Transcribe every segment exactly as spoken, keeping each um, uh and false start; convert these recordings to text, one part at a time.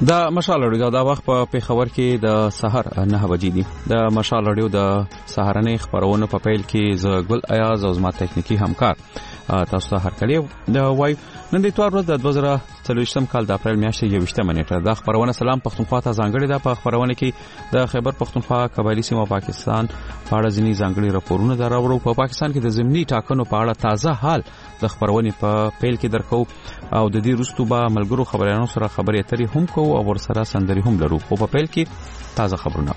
د مشال رادیو د وخت په پیښور کې د سحر نه بجې دي. د مشال رادیو د سحرنې خبرونه په پیل کې ز ګل ایاز او زما تکنیکی همکار تاسو ته هر کله د وای نن د اتوار ورځ د دوه زره څلوېښتم کال د اپریل میاشتې یوویشتمه نیټه د خبرونه سلام پښتونخوا ته ځانګړې ده. په خبرونه کې د خیبر پښتونخوا قبایلی سیمه پاکستان په اړه ځینې ځانګړي راپورونه دراوړو. په پاکستان کې د ضمني ټاکنو په اړه تازه حال د خبرونه په پیل کې درکو او د دې وروسته به ملګرو خبريالانو سره خبرې اترې هم کوو او ورسره سندري هم لرو. خو په پیل کې تازه خبرونه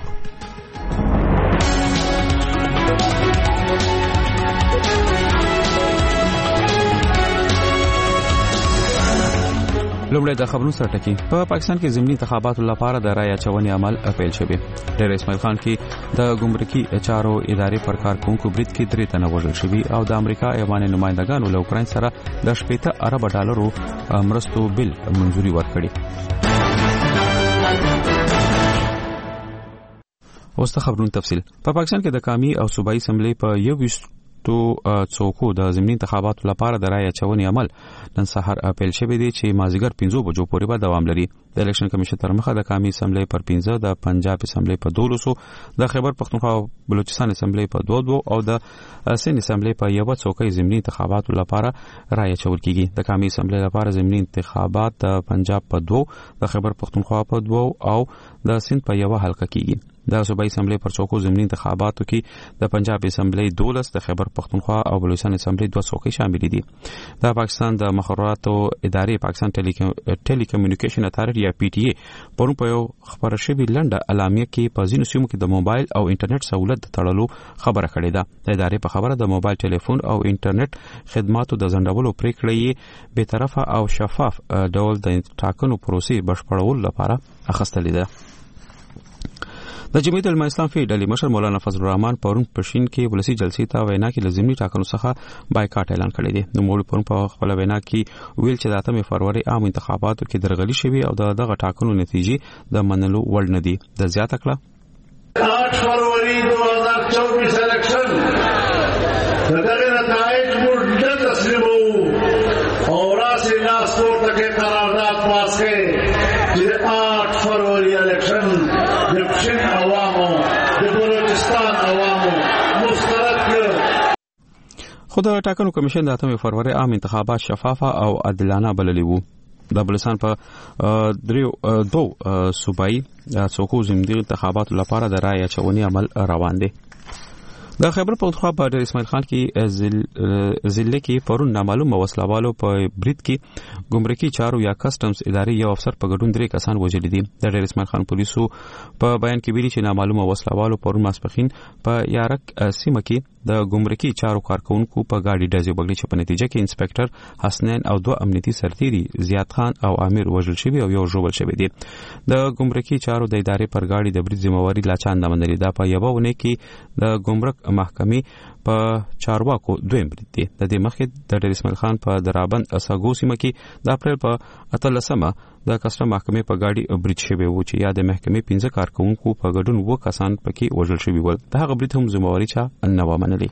لومړی د خبرونو سره ټکی. په پاکستان کې ضمني انتخاباتو لپاره د رای اچونې عمل پیل شوی. ډیر اسماعیل خان کې د ګمرکي چارو ادارې پر کارکونکو برید کې درې تنه وژل شوي او د امریکا ایوان نمائندګانو له اوکراین سره د شپږ ارب ډالرو مرستو بل منځوري ورکړي. اوس د خبرونو تفصیل. په پاکستان کې د قومي او صوبایي اسمبلی په یو ویشت تو څوکو د ضمني انتخاباتو لپاره د رای اچونې عمل نن سحر پیل شوی دی چې مازیګر پنځه بجو پورې به دوام لري. د الیکشن کمیشن تر مخه د قومي اسمبلی پر پنځه، د پنجاب اسمبلی په دولسو، د خیبر پښتونخوا او بلوچستان اسمبلی په دوه دوه او د سند اسمبلی په یو څوکۍ ضمني انتخاباتو لپاره رای اچول کیږي. د قومي اسمبلی لپاره ضمني انتخابات د پنجاب په دوه، د خیبر پښتونخوا په دوه او د سند په یو حلقه کیږي. د صوبایي اسمبلی پر څوکو ضمني انتخاباتو کې د پنجاب اسمبلی دولس، د خیبر پښتونخوا او بلوچستان اسمبلی دوه څوکۍ شامل دي. د پاکستان د مخابراتو ادارې پاکستان ټیلی کمیونیکیشن اتارټي یا پی ټی ای پرون په یو خبره شوی لنډه اعلامیه کې په ځینو سیمو کې د موبایل او انټرنیټ سہولت تړلو خبره کړې ده. د ادارې په خبره د موبایل ټلیفون او انټرنیټ خدماتو د ځنډولو پریکړه یې به طرفه او شفاف ډول د ټاکنو پروسې بشپړولو لپاره اخیستلې ده. د جمعیت العلماء اسلام فی ډلې مشر مولانا فضل الرحمن پرون پښین کې ولسی جلسې ته وینا کې لازمي ټاکنو څخه بایکاټ اعلان کړی دی. نو موږ پرون په خپل وینا کې ویل چې د اتمه فروری عام انتخاباتو کې درغلي شوی او دغه ټاکنو نتیجې د منلو وړ نه دي. د زیاته کړه आठ फरवरी दो हज़ार चौबीस इलेक्शन दغه نتایج موږ تسلیمو او راسي لاس پورته کې قرارداد پاس کړي چې आठ फरवरी इलेक्शन د پښین عوامو د بلوچستان عوامو مسترد کړ. خو د ټاکنو کمیشن د اتمه فروری عام انتخابات شفافه او عادلانه بللي وو. د بلوچستان په دریو دوه صوبایي څوکو ضمني انتخاباتو لپاره د رای اچونې عمل روان دی. د خیبر پښتونخوا په ډیر اسماعیل خان کې ضلع کې پرون نامعلوم وسلوالو په برید کې ګمرکي چارو یا کسټمز ادارې یو افسر په ګډون درې کسان وژل دي. د ډیر اسماعیل خان پولیسو په بیان کې ویلي چې نامعلوم وسلوالو پرون ماسپخین په یارک سیمه کې د ګمرکي چارو کارکونکو په گاډي ډزې وکړې چې په نتیجه کې انسپکټر حسنین او دوه امنیتي سرتیري زیات خان او امیر وژل شوی او یو ژوبل شوی دي. د ګمرکي چارو د ادارې پر گاډي د برید ذمہواری لاچان نه منلې ده. په یو ونه کې د ګمرک محکمې په چارواکو دویم برید دی. د دې مخکې د ډیر اسماعیل خان په درابند اساګو سیمه کې د اپریل په اتلسمه د کسټم محکمې په گاډي برید شوی و چې یا د محکمې پنځه کارکونکو په ګډون و کسان پکې وژل شوی ول. دغه برید هم ذمہواری چا نه ومنلې.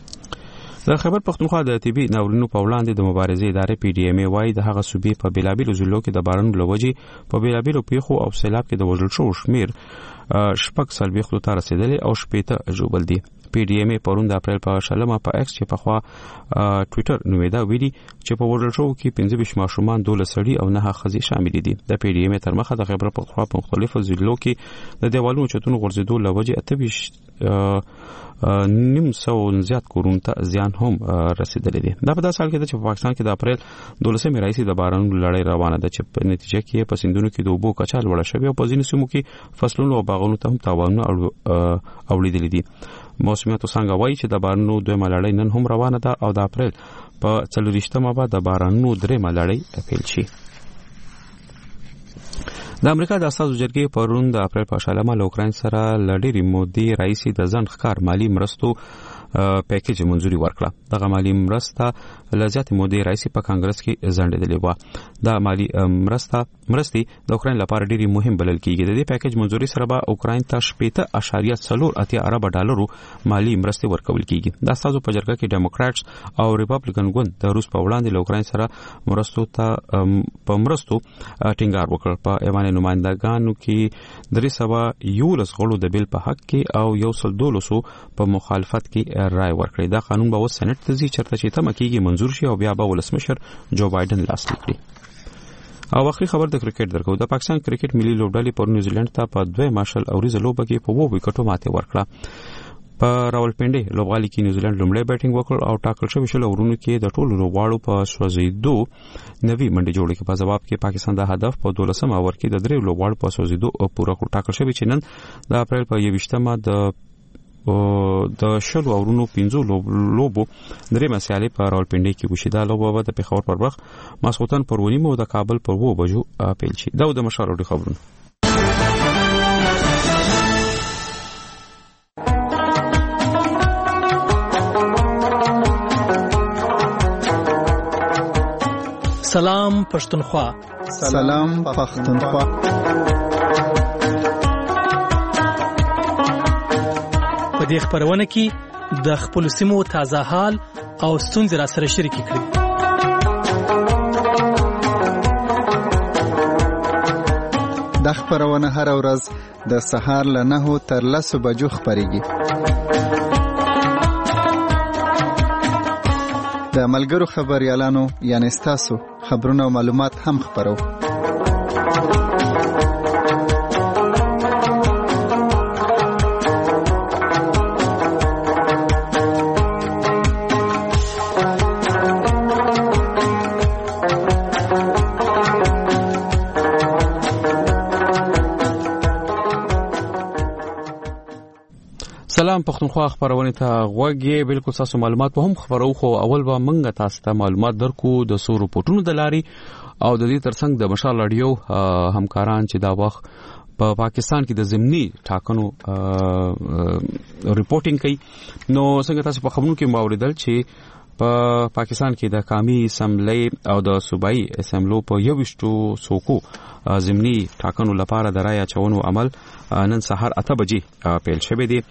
د خیبر پښتونخوا د طبي ناورینونو په وړاندې د مبارزې ادارې پی ډی ایم ای وايي د هغه صوبې په بیلابیلو ضلعو کې د بارانونو لوجې په بیلابیلو پیښو او سیلاب کې د وژل شوو شمیر شپږ څلوېښتو ته رسیدلی او شپېته ژوبل دي. پی ډی ایم ای پرون د اپریل په شلمه په ایکس چې په خوا ټویټر نومیدا ویلي چې په وژل شوو کې پنځه ویشت ماشومان، دولس سړي او نه ښځې شامل دي. د پی ډی ایم ای تر مخه د خیبر پښتونخوا په مختلفو ضلعو کې د دیوالونو چتونو غورځېدو له وجې اته ویشت نیم سو زیات کورونو ته زیان هم رسیدلی دی. دا په داسې حال کې ده چې په پاکستان کې د اپریل دولسمې راهیسې د بارانونو لړۍ روانه ده چې په نتیجه کې په سیندونو کې د اوبو کچه لوړه شوې او په ځینو سیمو کې فصلونو او باغونو ته هم تاوانونه اوړېدلي دي. موسمیاتو څنګه وایي چې د بارانونو دویمه لړۍ نن هم روانه ده او د اپریل په څلورویشتمه به د بارانونو درېیمه لړۍ پیل شي. د امریکا د اساسو جرګې پرون د اپریل په شلمه له اوکراین سره لړۍ مودې رئیس د ځنډ ښکار مالی مرستو پیکیج منځوري ورکړه. دغه مالی مرسته لزیات مودې رئیس په کانګرس کې ځنډېدلې و. دا مالی مرسته مرستي د اوکراین لپاره ډېری مهم بلل کیږي. د دې پیکیج منځوري سره به اوکراین ته شپږ اعشاریه څلور اتیا ارب ډالرو مالی مرستي ورکول کیږي. دا ستاسو په جرګه کې ډیموکراتس او ریپابلیکن ګوند د روس په وړاندې له اوکراین سره مرستو ته په مرستو ټینګار وکړ. په ایوان نمائندګانو کې درې سوه یولس غړو د بیل په حق کې او یو سل دولسو په مخالفت کې رائے ورکړي. دا قانون به اوس سېنات ته ځي چرته چې تمه کیږي منظور شي او بیا به ولسمشر جو بایدن لاسلیک کړي. او اخري خبر د کرکټ درکو. د پاکستان کرکټ ملي لوبډلې پر نیوزیلند ته په دوه ماشل اوریزه لوبه کې په وو وکټو ماته ورکړه. په راولپنډي لوبغالي کې نیوزیلند لومړی بیټینګ وکړ او ټاکل شوی شل اورونو کې د ټولو لوبغاړو په سوځیدو نوي منډي جوړې کې. په جواب کې پاکستان د هدف په دولسم اور کې د درې لوبغاړو په سوځیدو پوره کړ. ټاکل شوی چې نن د اپریل په یوویشتمه د د شلو اورونو پنځو لوبو درې مسیالې په راولپنډي کې وشي. دا لوبه به د پېښور پر وخت ماسخوتن پر ونیمو د کابل پر وو بجو پیل شي. دا د مشال اوري خبرونه. سلام پښتونخوا. سلام پښتونخوا. په دې خبرونه کې د خپل سیمو تازه حال او ستونزې را سره شریک کړئ. د خبرونه هر ورځ د سهار له نهو تر لسو بجو خبريږي. د ملګرو خبريالانو یعنی ستاسو خبرونه او معلومات هم خبرو. سلام پښتونخوا خبرونه ته غوږی. بالکل تاسو معلومات په هم خبرو خو اول به منګه تاسو ته معلومات درکو د سو رپورټونو د لاري او د دې ترڅنګ د مشال رادیو همکاران چې دا وخت په پا پاکستان کې د ضمني ټاکنو ریپورټینګ کوي. نو څنګه تاسو په خبرونو کې موریدل چې په پا پاکستان کې د قومي اسمبلی او د صوبایي اسمبلو په یو وشتو څوکو ضمني ټاکنو لپاره د رایه چونو عمل نن سهار اته بجې پیل شوی دی.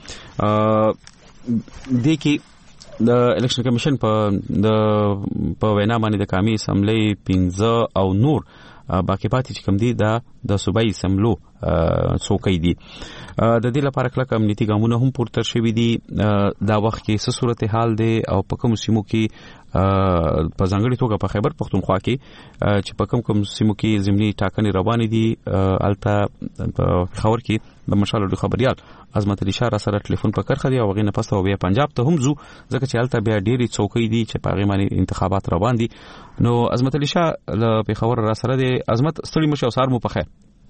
د کې د الیکشن کمیشن په د په وینا باندې د قومي اسمبلی پنځه او نور باقی پاتې چې کوم دي دا د صوبایي اسمبلو څوکۍ دي. د دې لپاره کلک امنیتي ګامونه هم پورته شوي دي. دا وخت کې څه صورتحال دی او په کوم سیمو کې په ځانګړي توګه په خیبر پښتونخوا کې چې په کوم کوم سیمو کې ضمني ټاکنې روانې دي. الته په خبر کې د مشال د خبريال عظمت علي شاه سره ټلیفون په کرخه دی او غینه پسته او بیا پنجاب ته هم زو ځکه چې الته بیا ډېری څوکۍ دي چې په غیمانه انتخابات روان دي. نو عظمت علي شاه په خبر را سره دی. عظمت ستړي مشه او سار مو په خیر.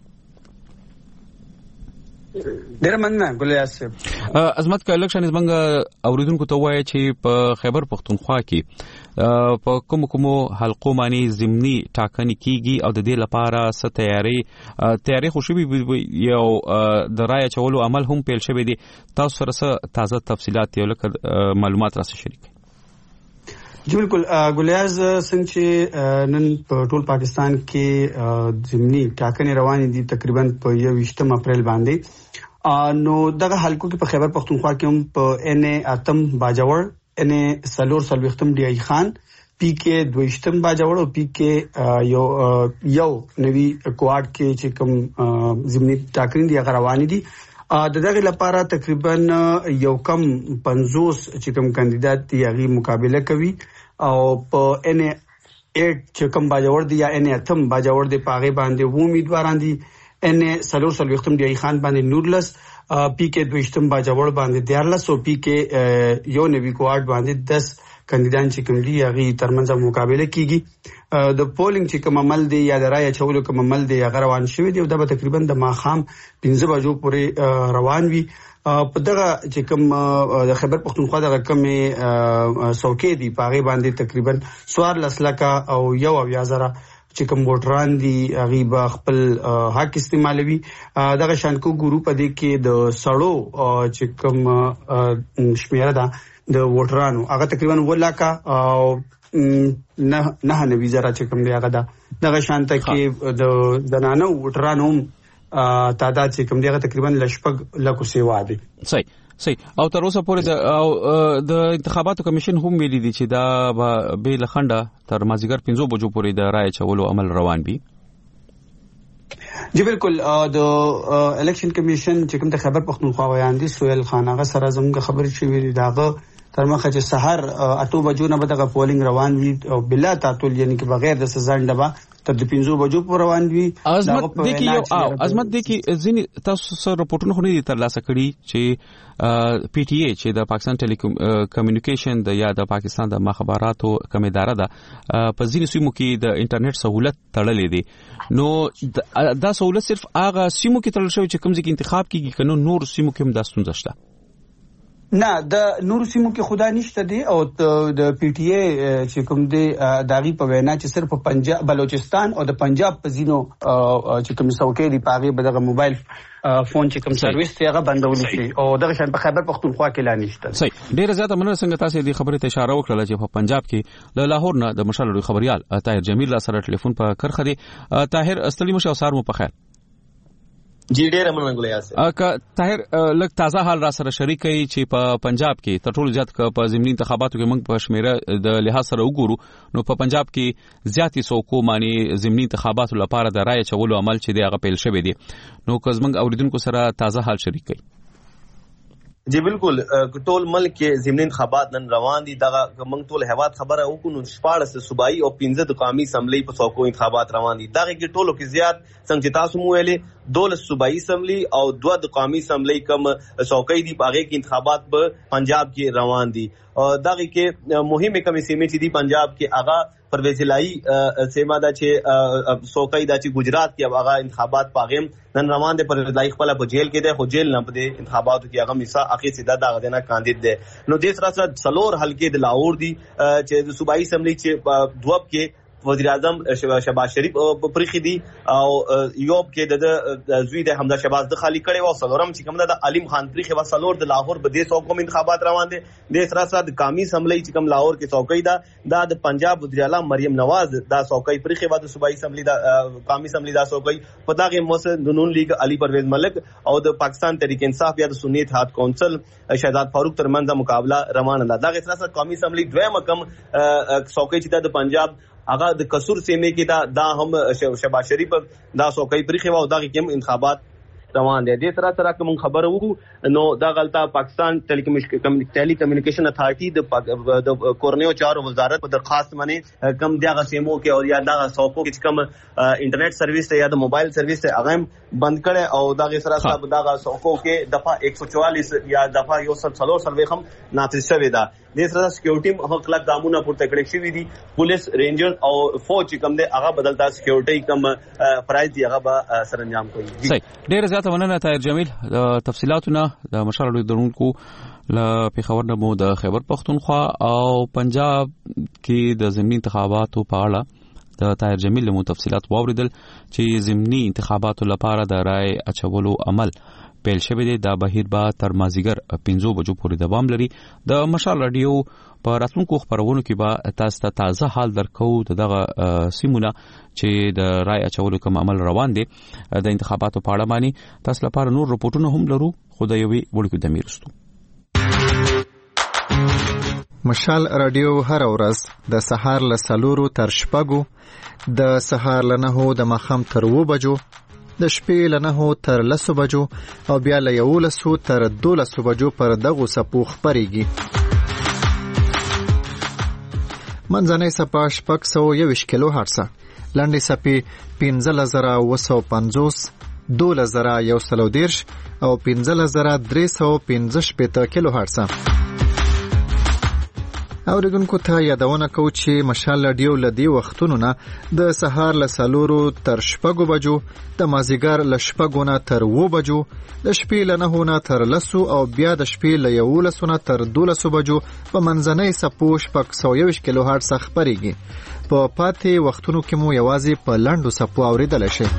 ډیر مننه ګلیاس صاحب. عظمت کا الیکشن زمنګ اوریدونکو ته وایي چې په خیبر پښتونخوا کې په کوم کوم حلقو باندې ضمني ټاکنې کیږي او د دې لپاره څه تیاری تیاری خو شوی یو د رایه چولو عمل هم پیل شوی دی. تاسو سره څه تازه تفصيلات یو لکه معلومات را سره شریک. جی بالکل ګلیاز څنګه چې نن په ټول پاکستان کې ضمني ټاکنې روانې دي تقریبا په یوویشتم اپریل باندې. نو دغه حلقو کې په خیبر پښتونخوا کې هم په ان اتم باجوړ ان سلور سلوختم ډی ای خان پی کې دویشتم باجوړ او پی کې یو یو نوی کوارډ کې چې کوم ضمني ټاکنې دي هغه روانې دي. د دغه لپاره تقریبا یو کم پنځوس چې کوم کاندیدات دی هغه مقابله کوي او په ان اټ چې کوم باجوړ دی یا ان اتم باجوړ دی پاغه باندې و امیدواران دي. ان سلور سلوختم ډی ای خان باندې نورلس پی کې دویشتم باجوړ باندې دیارلس او پی کې یو نوی کوارډ باندې دس کاندیدان چې کوم دي هغه ترمنځ مقابله کیږي. د پولینګ چې کوم عمل دی یا د رایه چولو کوم عمل دی هغه روان شوی دی او دا به تقریبا د ماخام پنځه بجو پورې روان وي. په دغه چې کوم د خیبر پښتونخوا دغه کوم څوکۍ دی پاغه باندې تقریبا سوار لسلکه او یو او یازره چې کوم ووټران دي هغه به خپل حق استعمالوي. دغه شانکو ګروپ دی کې د سړو چې کوم شمیره ده د ووټرانو هغه تقریبا ولاکا او نه نه نوي زره چې کوم دی هغه ده. دغه شانته کې د زنانو ووټرانو تعداد چې کوم دی هغه تقریبا لشپږ لکو سیوا دي. صحیح صحیح. او تر اوسه پورې د د انتخاباتو کمیشن هم ویلي دي چې دا به لخنده تر مازیګر پنځو بجو پورې د رای چولو عمل روان وي. جی بالکل. د الیکشن کمیشن چې کوم د خبر پختونخوا ویاندي سہیل خان هغه سره زموږ خبرې شوې داغه تر مخه چې سحر اته بجو نه به دغه پولینګ روان وي او بلا تعطل یعنی چې بغیر د سزاند به تر د پنځو بجو پورې روان وي. ازمت د کی یو او ازمت د کی ځینی تاسو سره رپورټونه خو نه دي ترلاسه کړي چې پی ټی ای چې د پاکستان ټیلی کمیونیکیشن د یا د پاکستان د مخابراتو کم اداره ده په ځینی سیمو کې د انټرنیټ سہولت تړلې دي. نو دا سہولت صرف هغه سیمو کې تړل شوی چې کوم ځکه انتخاب کیږي کنه نور سیمو کې هم دا ستونزه شته؟ نه د نور سیمو کې خدا نشته دی او د پی ټی ای چې کوم دی داغي په وینا چې صرف پنجاب بلوچستان او د پنجاب په زینو چې کوم څوکۍ دی پاغي بدغه موبایل فون چې کوم سرویس ته هغه بندول شي او دغه شان په خیبر پختونخوا کې لا نشته. صحیح. ډیره زیاته مننه څنګه تاسو دې خبره ته اشاره وکړه چې په پنجاب کې له لاهور نه د مشال خبريال طاهر جمیل سره ټلیفون په کرخه دی. طاهر استلی مشه او سار مو په خیر. جی ډیره مننه ګلیاس. اګه طاهر لک تازه حال را سره شریک کی چې په پنجاب کې تټول زیات په ضمني انتخاباتو کې موږ په شمیره د لحاظ سره وګورو نو په پنجاب کې زیاتی سوکو معنی ضمني انتخاباتو لپاره د رای چولو عمل چې دی هغه پیل شوی دی. نو که زمنګ اوریدونکو سره تازه حال شریک کی. جی بالکل. ټول ملک کې ضمني انتخابات نن روان دي. دغه موږ ټول هواد خبره وکړو شپاړس صوبایي او پنځه د قومي اسمبلی په څوکو انتخابات روان دي. دغه کې ټولو کې زیات څنګه تاسو مو ویلې دولس صوبایي اسمبلی او دوه د قومي اسمبلی کم څوکۍ دي هغه کې انتخابات په پنجاب کې روان دي. دغه کې مهمه کمی سیمې چې دي پنجاب کې هغه پرویز الهی سیمه دا چې څوکۍ دا چې ګجرات کې هغه انتخابات پاغم نن روان دي. پرویز الهی خپل په جیل کې دی خو جیل نه پدې انتخاباتو کې هغه میسا اخی سیده دا غدنه کاندید دی. نو د سره سره سلور حلقې د لاهور دي چې د صوبایي اسمبلی چې دوب کې وزیر اعظم شهباز شریف پرخي دي او یوب کې د زوی د حمزه شهباز د خالی کړي او سلورم چې کوم د علیم خان پرخي و سلور د لاهور په دې څوکو انتخابات روان دي. د سره سره د قومي اسمبلی چې کوم لاهور کې څوکۍ ده دا د پنجاب وزیر اعلی مریم نواز دا څوکۍ پرخي و د صوبایي اسمبلی دا قومي اسمبلی دا څوکۍ په دغه موسه د نون لیگ علي پرویز ملک او د پاکستان تحریک انصاف یا د سنی اتحاد کونسل شهزاد فاروق ترمنځ مقابله روان ده. دغه سره سره قومي اسمبلی دویمه کم څوکۍ چې د پنجاب هغه د قصور سیمه کې دا دا هم شهباز شریف دا څوکۍ پرخي و او دغه کوم انتخابات روان دي. د سره سره کوم خبره وو نو دا غلطه پاکستان ټیلی کمیونیکیشن اتھارټي د کورنیو چارو وزارت په درخواست باندې کم دغه سیمو کې او یا دغه څوکو کې کم انټرنیټ سرویس ته یا د موبایل سرویس ته هغه بند کړي او دغه سره سره دغه څوکو کې دفعه ایک سو چوالیس یا دفعه یو سل څلور سروي هم نافذ شوی دا. د سره سکیورټي هم خلک دامونه پورته کړی شوی دي. پولیس رینجر او فوج کم دی هغه بدلتا سکیورټي کم پرایز دی هغه به سرانجام کوي. صحیح. ډیر زیاته مننه طاهر جمیل. تفصیلاتونه د مشال درونکو ل پیښور نه مو د خیبر پختونخوا او پنجاب کې د ضمني انتخاباتو په اړه د طاهر جمیل له تفصیلات واوریدل چې ضمني انتخاباتو لپاره د رای اچولو عمل پیل شوی دی. دا بهیر به تر مازیګر پنځو بجو پورې دوام لري. د مشال رادیو په راتلونکو خبرونو کې به تاسو ته تازه حال درکو دغه سیمونه چې د رای اچولو کوم عمل روان دي. د انتخاباتو په اړه باندې تاسو لپاره نور رپورټونه هم لرو خو د یوې وړکو د میرستو. مشال رادیو هر ورځ د سهار له سلورو تر شپږو د سهار له نهو د ماښام تر اوو بجو د شپې له نهو تر لسو بجو او بیا له یولسو تر دولسو بجو پر دغو څپو خپرېږي. منځنۍ څپه شپږ سوه یوویشت کیلو هرڅه، لنډې څپې پنځلس زره اوه سوه پنځوس، دولس زره یو سل او دېرش او پنځلس زره درې سوه پنځه شپېته کیلو هرڅه. اوریدونکو ته یادونه کوو چې مشال رادیو لدی وختونو نه د سهار له سلورو تر شپږو بجو، د مازیګر له شپږو نه تر اوو بجو، د شپې له نهو نه تر لسو او بیا د شپې له یولسو نه تر دولسو بجو په منځنۍ څپو شپږ سوه یوویشت کیلو هرټز خپرېږي. په پاتې وختونو کې مو یوازې په لنډو څپو اورېدلی شئ.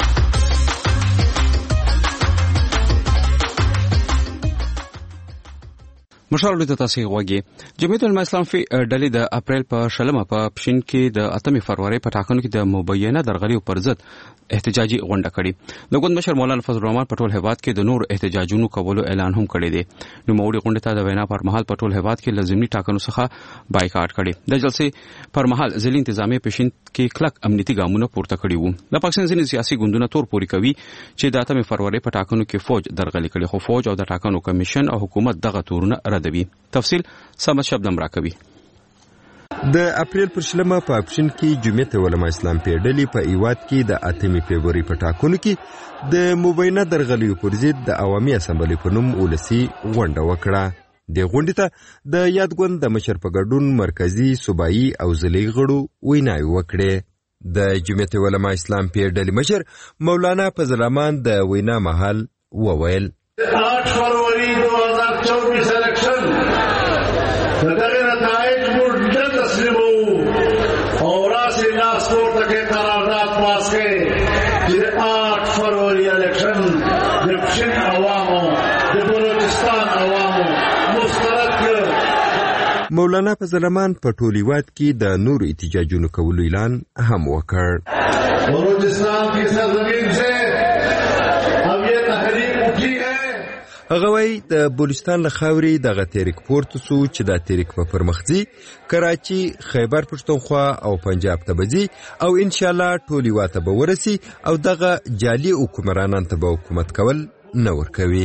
مشال د تاسو غوږی جمعیت العلماء اسلام فی ډلې د اپریل په شلمه په پښین کې د اتمې فروری په ټاکنو کې د مبینه درغلیو پر ضد احتجاجي غونډه کړې. د ګوند مشر مولانا فضل الرحمن په ټول هیواد کې د نور احتجاجونو کولو اعلان هم کړی دی. نو موړي غونډه ته د وینا پر مهال په ټول هیواد کې لازمي ټاکنو څخه بایکاټ کړي. د جلسې پر مهال ځلې انتظامی پښین کې کلک امنیتي ګامونه پورته کړي وو. د پاکستان ځینې سیاسي ګوندونه تور پوري کوي چې د اتمې فروری په ټاکنو کې فوج درغلي کړي، خو فوج او د ټاکنو کمیشن او حکومت دغه تورونه ردوي. تفصیل سمت شبنم راکوي. د اپریل پر شلمه په اپشن کې جمعیت علماء اسلام پیډلې په ایواد کې د اتمې فبروري په ټاکنو کې د مبینه درغلیو پر ضد د عوامي اسمبلی په نوم ولسی غونډه وکړه. د غونډې ته د یاد ګوند د مشر په ګډون مرکزی، صوبایي او ضلعي غړو ویناوې وکړې. د جمعیت علماء اسلام پیډلې مشر مولانا فضل الرحمن د وینا مهال وویل आठ फरवरी दो हजार चौबीस इलेक्शन दगه नतایج مورد تسلیم وو او راسی ناسپور تک قرارداد پاس کړي چې आठ फरवरी इलेक्शन د پښین عوامو د بلوچستان عوامو مسترد کړ. مولانا فضل الرحمن په ټول هیواد کې د نور احتجاجونو کولو اعلان هم وکړ. بلوچستان کی سرزمین سے اب یہ تحریک اٹھی ہے. هغه وایي د بلوچستان له خاورې دغه تحریک پورته سو چې دا تحریک په پرمختځي کراچي، خیبر پښتونخوا او پنجاب ته بځي او ان شاء الله ټول هیواد ته به ورسي او دغه جعلي حکمرانان ته به حکومت کول نه ورکوي.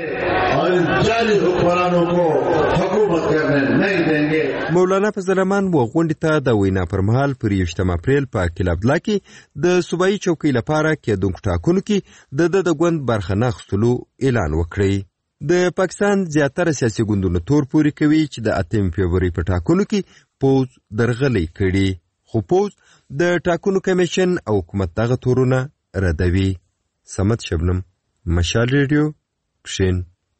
جعلي حکمرانوں کو حکومت کرنے نہیں دیں گے. مولانا فضل الرحمن و غونډې ته د وینا پر مهال پر یوشتم اپریل په کلابلا کې د صوبایي چوکۍ لپاره کېدونکو ټاکنو کې د د ګوند برخه نه اخیستلو اعلان وکړی. د پاکستان زیاتره سیاسي ګوندونه تور پوري کوي چې د اتمې فبروري په ټاکنو کې پوز درغلي کړي، خو پوز د ټاکنو کمیشن او حکومت دغه تورونه ردوي. سمت شبنم، مشال ریډیو، پښین.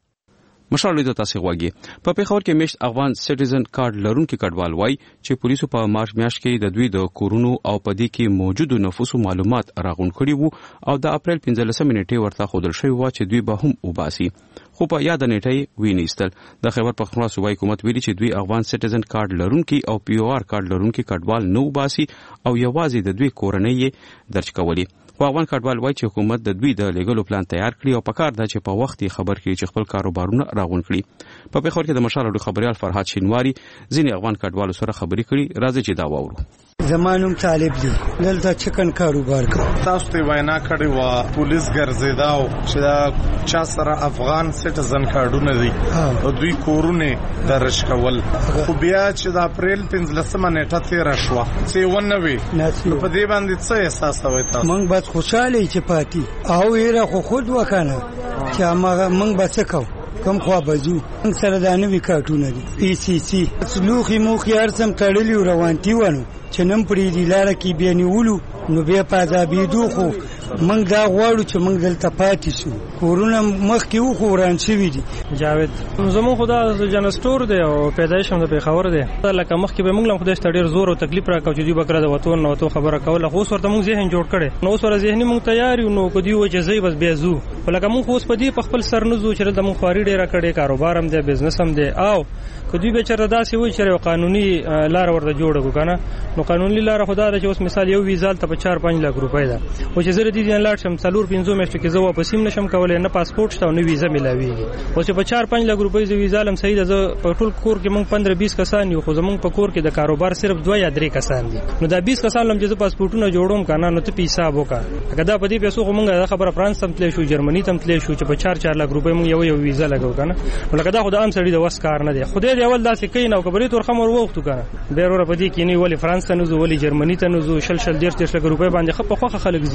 مشال ریډیو تاسو غوږی. په پیښور کې میشت افغان سټیزن کارت لرونکي کډوال وای چې پولیسو په مارچ میاشت کې د دوی د کورونو او پدې کې موجودو نفوسو معلومات راغون کړي وو او د اپریل پنځلسمې نیټې ورته خودل شوی و چې دوی به هم وباسي، خو په یاد نیټه وینېستل. د خیبر پختونخوا صوبایي حکومت ویلي چې دوی افغان سټیزن کارت لرونکي او پی او آر کارت لرونکي کډوال نه وباسي او یوازې د دوی کورنۍ یې درج کولی. خو افغان کډوال وایي چې حکومت د دوی د لیګلو پلان تیار کړي او پکار ده چې په وخت یې خبر کړي چې خپل کاروبارونه راغون کړي. په پیښور کې د مشال اډو خبريال فرهاد شینواری ځینې افغان کډوالو سره خبرې کړي. راځي چې دا واورو. زمانوم طالب دی، دلته چکن کاروبار کوم. تاسو ته وینا کړی و پولیس ګرځیداو چې دا چا سره افغان سټیزن کارډونه دي او دوی کورونه درش کول، خو بیا چې د اپریل پنځلسمه نیټه تیر شو چې ونه وي په دې باندې څه احساس وای تاسو؟ موږ بس خوشاله چې پاتې او یې خو خود وکنه چې موږ بس کو کم خوا بزو سره د نوې کارتونه دي پی سی سی سلوخي موخي ارسم تړلی روانتي ونه چې نن پرې دی لار کې بیا نیولو نو بیا پازابې دوه خو موږ دا غواړو چې موږ دلته پاتې شو. کورونه مخکې و خو وران شوي دي. جاوید زموږ خو دا جنسټور دی او پیدایش هم د پیښور دی. لکه مخکې به موږ هم خدای ته ډېر زور او تکلیف راکاو چې دوی به کله د وطن نه وتو خبره کوله، خو اوس ورته موږ ذهن جوړ کړی نو اوس ورته ذهني موږ تیار یو. نو که دوی وایي چې ځئ بس بیا ځو، خو لکه موږ خو اوس په دې په خپل سر نه ځو چې دلته موږ خواري ډېره کړې، کاروبار هم دی، بزنس هم دی. او که دوی به چېرته داسې وایي چې یو قانوني لاره ورته جوړه کړو که نه، نو قانوني لاره خو دا ده چې اوس مثال یو ویزا هلته په چار پنځ لک روپۍ ده، خو چې زه د دې ځای نه لاړ شم څلور پنځو میاشتو کې زه واپس هم نشم کولی، نه پاسپورټ شته او نه ویزا میلاویږي. اوس چې په چار پنځ لک روپۍ زه ویزا لم صحیح ده. زه په ټول کور کې موږ پندرہ بیس کسان یو، خو زموږ په کور کې د کاروبار صرف دوه یا درې کسان دي. نو دا بیس کسان لم چې زه پاسپورټونه جوړوم که نه، نو ته په حساب وکړه. که دا په دې پیسو خو موږ دا خبره فرانس ته هم تللی شو، جرمني ته هم تللی شو چې په چار چار لک روپۍ موږ یو یو ویزا لګو که نه. نو لکه دا خو د عام سړي د وس کار نه دی. خدای دې اول داسې کوي نه او که برې تورخم ور ووختو که نه، بیا وروره په دې کې نه ولې فرانس ته نه ځو، ولې جرمني ته نه ځو. شل شل دېرش دېرش لک روپۍ باندې ښه په خوښه خلک ځي، خو ټول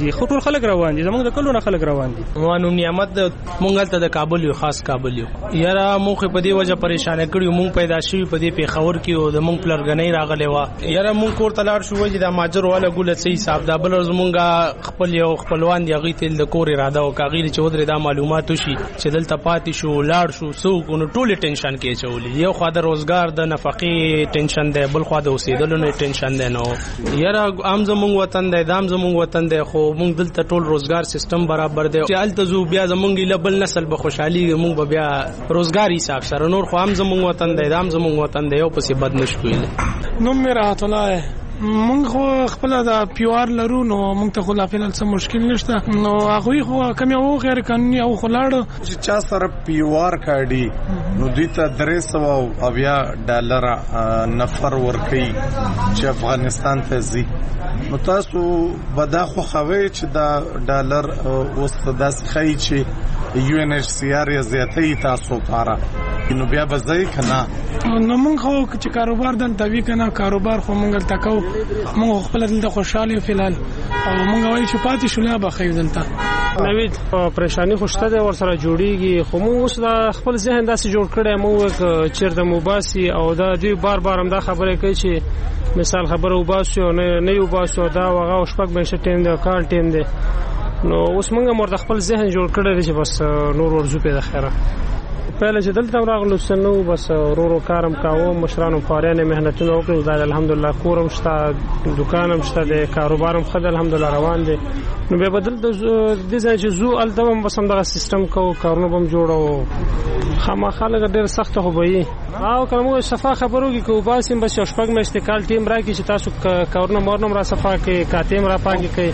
خلک روان دي زمونږ د کلو نه خلک روان دي. وانو نعمت مونږ ته د کابل یو خاص کابل یو یاره مونږ په دې وجه پریشان کړیو. مونږ پیدا شوی په دې پیښور کې او د مونږ پلرګنۍ راغلی و. یاره مونږ کور ته لاړ شو چې د ماجر والا ګوله صحیح حساب دا بل مونږه خپل یو خپلوان دی هغه تل د کور اراده او کاغیر چې ودرې دا معلومات وشي چې دلته پاتې شو لاړ شو سو کو نو ټول ټینشن کې چولې. یو خو د روزګار د نفقې ټینشن دی بل خو د اوسېدلو نه ټینشن دی. نو یاره عام زمونږ وطن دی دام زمونږ وطن دی خو مونږ دلته ټول روزګار سیستم برابر دی چې الته زو بیا زمونږ لبل نسل به خوشحالي مونږ بیا روزګار حساب سره نور خو عام زمونږ وطن دی دام زمونږ وطن دی یو پسې بد نشو ویل. نو مې راحت الله مونږ خو خپل د پیوار لرو نو مونږ ته خو لا فعل څه مشکل نشته. نو هغه خو کم یو غیر قانوني او خلاړ چې چا سره پیوار کاډي نو دوی ته درې سوه اویا ډالر نفر ورکي چې افغانستان ته ځي. نو تاسو بدا خو خوي چې دا ډالر اوس داس خی چې یو ان ایچ سی آر یا زیاتې تاسو پاره نو بیا به ځای کنه. نو مونږ خو چې کاروبار دلته وی کنه کاروبار خو مونږ تکو مونږ خپل دلته خوشاله فلال او مونږ وایي چې پاتې شولا به خیر دلته. نوید پریشانی خوشته ده ور سره جوړیږي خو مونږ اوس د خپل ذهن داسې جوړ کړی مو چیرته موباسي او دا دوی بار بار هم دا خبره کوي چې مثال خبره وباسو نه نه وباسو دا وغه شپږ بنشه ټیم دی کال ټیم دی. نو اوس مونږ مور د خپل ذهن جوړ کړی چې بس نور ورزو په د خیره پهله چې دلته راغلو سنو بس ورو کارم کاوه مشرانو فارانه مهنتونه وکړل دا الحمدلله کورم شته دکانم شته د کاروبارم خد الحمدلله روان دي. نو به بدل د دې ځای چې زو التم بس هم د سیستم کو کارونه بم جوړو خامخاله ډېر سخت خو به او کومه صفه خبرو کې کو باسم بس شپږ مېشت کال ټیم راکې چې تاسو کارونه مورنم را صفه کې کاتیم را پاکي کوي.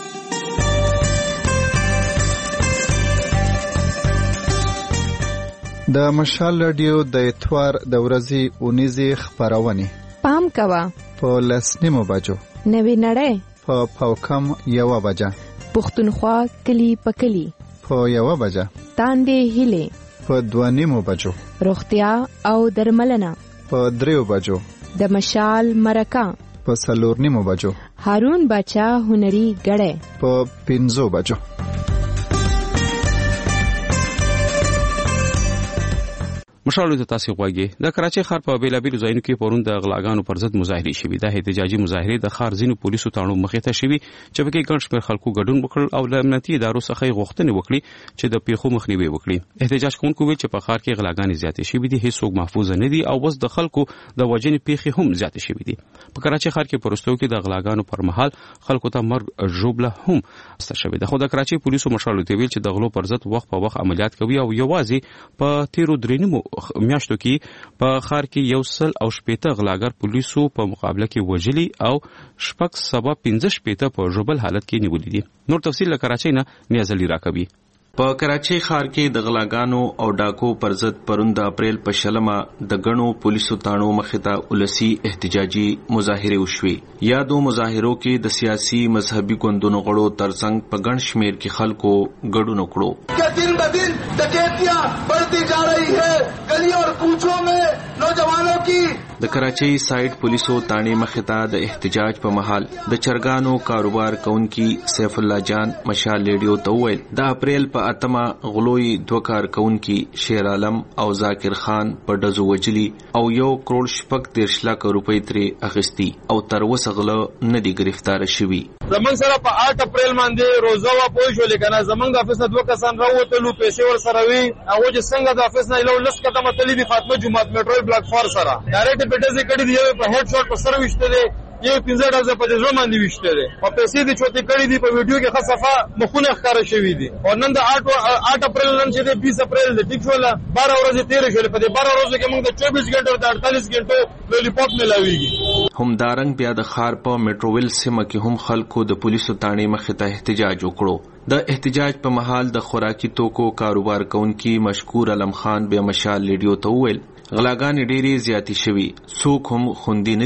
د مشال رادیو د اتوار د ورځې اونیزي خبرونه پام کوا په لسنیمو بجو نوی نړۍ په پاوکم یو بجه پښتونخوا کلی پکلی په یو بجه تاندې هله په دوانیمو بجو روغتیا او درملنه په دریو بجو د مشال مرکا په سلورنیمو بجو هارون بچا هنري غړې په پنځو بجو. مشالو ته تاسو غواګي د کراچي ښار په بیلابیلو ځایونو کې پرون د غلاګانو پر ضد مظاهره شوې. د احتجاجي مظاهره د ښار ځینو پولیسو تاڼو مخې ته شوې چې په کې ګڼ شمېر خلکو ګډون وکړ او له امنیتي ادارو څخه غوښتنې وکړي چې د پیښو مخنیوي وکړي. احتجاج کوونکو ویل چې په ښار کې غلاګانې زیاتې شوې دي هیڅوک محفوظ نه دي او بس د خلکو د وجنې پیښې هم زیاتې شوې دي. په کراچي ښار کې پرستو کې د غلاګانو پر مهال خلکو ته مرګ ژوبله هم ستر شوې ده. خو د کراچي پولیسو مشالو ته ویل چې د غلو پر ضد وخت په وخت عملیات کوي او یوازې په تیرو درېنیمو میاشتو کې په ښار کې یو سل او شپېته غلاګر پولیسو په مقابله کې وژلي او شپږ سبا پنځه شپېته په ژوبل حالت کې نیولې دي. نور تفصیل له کراچۍ نه نیاز علي راکوي. په کراچۍ ښار کې د غلاګانو او ډاکو پر ضد پرون د اپریل په شلمه د غنو پولیسو تاڼو مخې ته ولسی احتجاجي مظاهره وشوي. یادو مظاهرو کې د سیاسي مذهبي ګوندونو غړو ترڅنګ په ګڼ شمېر کې خلکو ګډون وکړو. दिन ब दिन डकैतियां बढ़ती जा रही है गलियों और कूचों में नौजवानों की. د کراچۍ سایډ پولیسو تاڼې مخې ته د احتجاج په مهال د چرګانو کاروبار کوونکي سیف الله جان مشال ریډیو ته وویل د اپریل په اتمه غلوی دوه کار کوونکي شیر عالم او ذاکر خان په ډزو وجلي او یو کروڑ شپږ دېرش لکه روپۍ ترې اخیستي او تر اوسه غله نه دي ګرفتاره شوي. زمونږ سره په آټ اپریل باندې روزه وا پوه شولې کنه زمونږ د افیس نه دوه کسان راووتلو پیسې ور سره وي هغه چې څنګه د افیس نه یو لس قدمه تللی دي فاطمه جمعات میټرو بلاک فور سره ډایرکټ په ډزې کړي دی یو په هډ شاټ په سر وشته دی یو پنځه ډزه په دې ځو باندې وشته دی په پیسې دي چوتې کړي دي په ویډیو کې خصفه مخونه ښکارا شوی دي او نن د آټ اپریل نن چې د بیس اپریل د ټیک شول بارہ ورځې تیر شول په دې بارہ ورځې کې موږ د چوبیس غنټو او د اړتالیس غنټو لولیپاپ ملاويږي. همدارنګ بیا د ښار په میټروویل سیمه کې هم خلکو د پولیسو تاڼې مخې ته احتجاج وکړو. د احتجاج په مهال د خوراکي توکو کاروبار کوونکي مشکور علم خان به مشال ریډیو ته وویل غلاګانې ډېرې زیاتې شوي څوک هم خوندي نه دي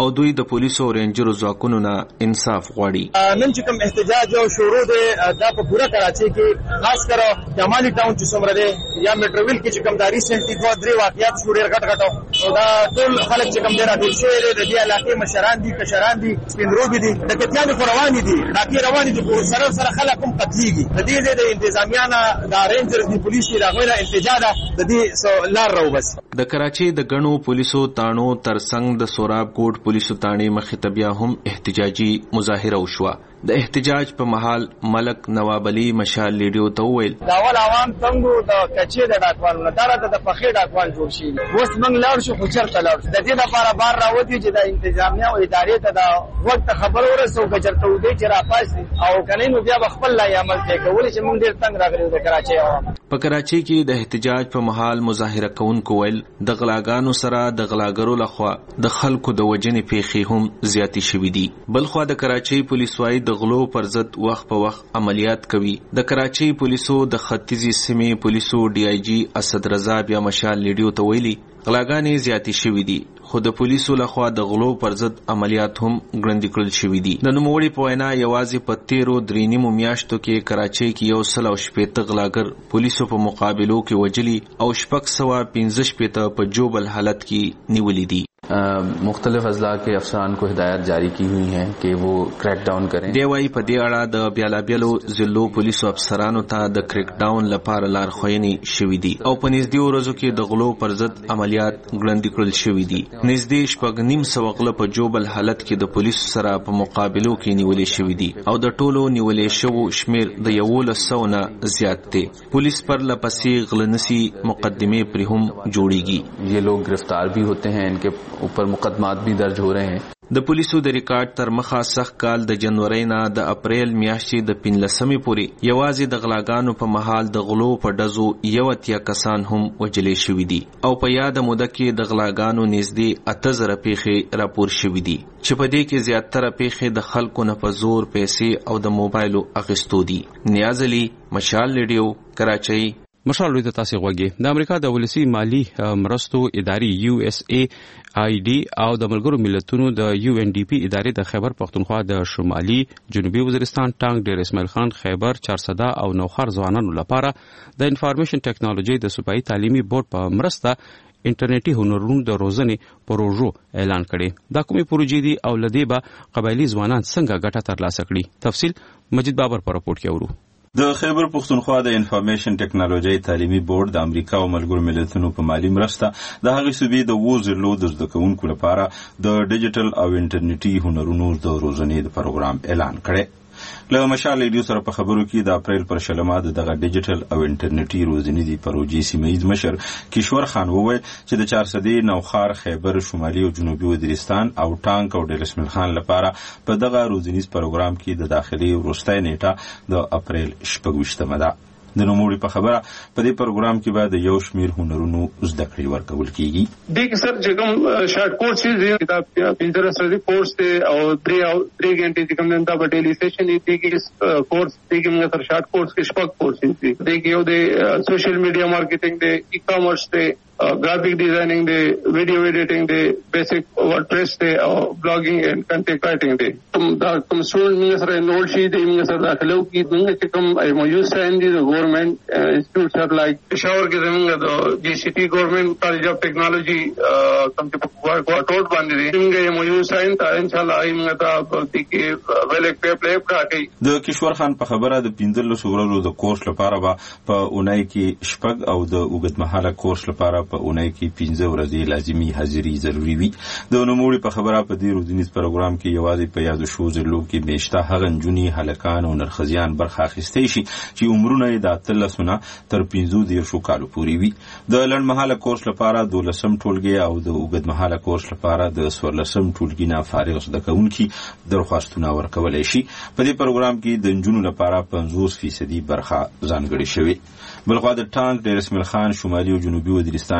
او دوی د پولیسو او رینجرو ځواکونو نه انصاف غواړي. نن چې کوم احتجاج او شروع دی دا په پوره کراچي کې خاص کر جمالي ټاون چې څومره دی یا میټروویل کې چې کوم داري سنټي دوه درې واقعیات شو ډېر غټ غټ او دا ټول خلک چې کوم دی راټول شوي دي د دې علاقې مشران دي کشران دي سپینروبي دي د کتیانو خو روانې دي ډاکې روانې دي سره سره خلک هم قتلېږي. د دې ځای د انتظامیه نه د رینجرز د پولیسو د هغوی نه التجا ده د دې لار راوباسي. د کراچي د ګڼو پولیسو تاڼو ترڅنګ د سوراب کوټ پولیسو تاڼې مخې ته بیا هم احتجاجي مظاهره وشوه. د احتجاج په محل ملک نواب علي مشال لیډیو ته وویل دا ول عوام څنګه د کچې د ډاکوانو نه دا د پخې ډاکوان جوړ شي اوس موږ لاړ شو خو چرته لاړ د دې لپاره بار راوتی چې د انتظامیه او ادارې ته دا وخت خبر ورسو کچرته ودی چې راپاسي او کني نو بیا خپل لا عمل کوي چې موږ ډېر تنگ راغلو د کراچي عوام. په کراچي کې د احتجاج په محل مظاهره کوونکو ویل د غلاګانو سره د غلاګرو لخوا د خلکو د وجنې پیښې هم زیاتې شوې دي. بلخوا د کراچي پولیس وايي د غلو پر ضد وخت په وخت عملیات کوي. د کراچي پولیسو د ختیځي سیمې پولیسو ډي آی جی اسد رضا بیا مشال لیډیو ته ویلي غلاګانې زیاتې شوې دي خو د پولیسو لخوا د غلو پر ضد عملیات هم ګړندي کړل شوي دي. د نوموړي په وینا یوازې په تیرو درې نیمو میاشتو کې کراچۍ کې یو سل او شپېته غلاګر پولیسو په مقابلو کې وجلي او شپږ سوه پنځه شپېته په جوبل حالت کې نیولي دي. مختلف اضلاع کے افسران کو ہدایت جاری کی ہوئی ہیں کہ وہ کریک ډاون کریں. دی وايي په دې اړه د بیلابیلو ضلعو پولیسو افسرانو ته د کریک ډاون لپاره لارښوونې شوې دي او په نږدې ورځو کې د غلو پر ضد عملیات ګړندي کړل شوي دي. نږدې شپږ نیم سوه غله په جوبل حالت کې د پولیسو سره په مقابلو کې نیولې شوي دي او د ټولو نیولې شوو شمیر د یولس سوه نه زیات دی. پولیس پر لپسې غلنسي مقدمې پرې هم جوړیږي. یہ لوگ گرفتار بھی ہوتے ہیں, ان کے اوپر مقدمات بھی درج ہو رہے ہیں. د پولیسو د ریکارډ تر مخه سخت کال د جنوري نه د اپریل میاشتې د پنځلسمې پورې یوازې د غلاګانو په محل د غلو په ډزو یو اتیا کسان هم وجلې شوي دي او په یاد موده کې د غلاګانو نږدې اته زره پیښې راپور شوي دي چې په دې کې زیاتره پیښې د خلکو نه په زور پیسې او د موبایلو اخیستو دي. نیاز علي مشال لیډیو کراچۍ. مشال لوی د تاسو غوږی د امریکا د ولسی مالی مرستو اداري یو اس ای آی ډي او د ملګرو ملتونو د یو ان ډي پی ادارې د خیبر پختونخوا د شمالي جنوبي وزیرستان ټانګ ډیر اسماعیل خان خیبر چارسده او نوخار ځوانانو لپاره د انفارمیشن ټیکنالوژي د صوبایي تعلیمي بورډ په مرسته انټرنیټي هنرونو د روزنې پروژو اعلان کړي. دا کومې پروژې دي او لدې به قبایلی ځوانان څنګه ګټه ترلاسه کړي؟ تفصیل مجید بابر په راپورټ کې اورو. د خیبر پختونخوا د انفارمیشن ټیکنالوژي تعلیمي بورډ د امریکا او ملګرو ملتونو په مالی مرسته د هغې صوبې د اووه ضلعو د زده کوونکو لپاره د ډیجیټل او انټرنیټي هنرونو د روزنې د پروګرام اعلان کړی. له مشال لیډیو سره په خبرو کې د اپریل پر شلمه دغه ډیجیټل او انټرنیټي روزنې د پروژې سیمه‌ییز مشر کشور خان وویل چې د چارسدې نوخار خیبر شمالي او جنوبي وزیرستان او ټانک او ډیر اسماعیل خان لپاره په دغه روزنیز پروګرام کې د داخلي وروستۍ نیټه د اپریل شپږویشتمه ده. د نوموړي په خبره په دې پروګرام کې به د یو شمیر هنرونو زده کړې ورکول کیږي. دې کې سر چې کوم شارټ کورس چې کتاب پنځه سره کورس ته او درې او درې غنټې چې کوم نن دا ډیلی سیشن دی کې کورس دی کې موږ سره شارټ کورس کې شپږ کورس دي. دې کې یو د سوشل میډیا مارکیټینګ دی, ای کامرس دی, graphic designing day, video editing day, basic WordPress day, or blogging and content writing day. Tum da tum student me sir enroll shi de me sir dakhlo ki dunga ke tum I M O U sign the government uh, institutes are like Peshawar ke zamunga the G C T government college of technology uh kam ke work told bandi de dunga I M O U sign ta inshallah I me ta the ke well play play ka kai. د کشور خان په خبره د پنځلس ورځو د کورس لپاره په اونۍ کې شپږ او د اوږدمهاله کورس لپاره په اونۍ کې پنځه ورځې لازمي حاضري ضروري وي. د نوموړي په خبره په دې روزنیز پروګرام کې یوازې په یادو شو ضلعو کې میشته هغه نجونې هلکان او نرښځیان برخه اخیستی شي چې عمرونه یې د اتلسو نه تر پنځو دېرشو کالو پورې وي. د لنډمهاله کورس لپاره دولسم ټولګي او د اوږدمهاله کورس لپاره د څوارلسم ټولګي نه فارغ زده کوونکي درخواستونه ورکولی شي. په دې پروګرام کې د نجونو لپاره پنځوس فیصدي برخه ځانګړې شوې. بلخوا د ټانک ډیر اسماعیل خان شمالي او جنوبي وزیرستان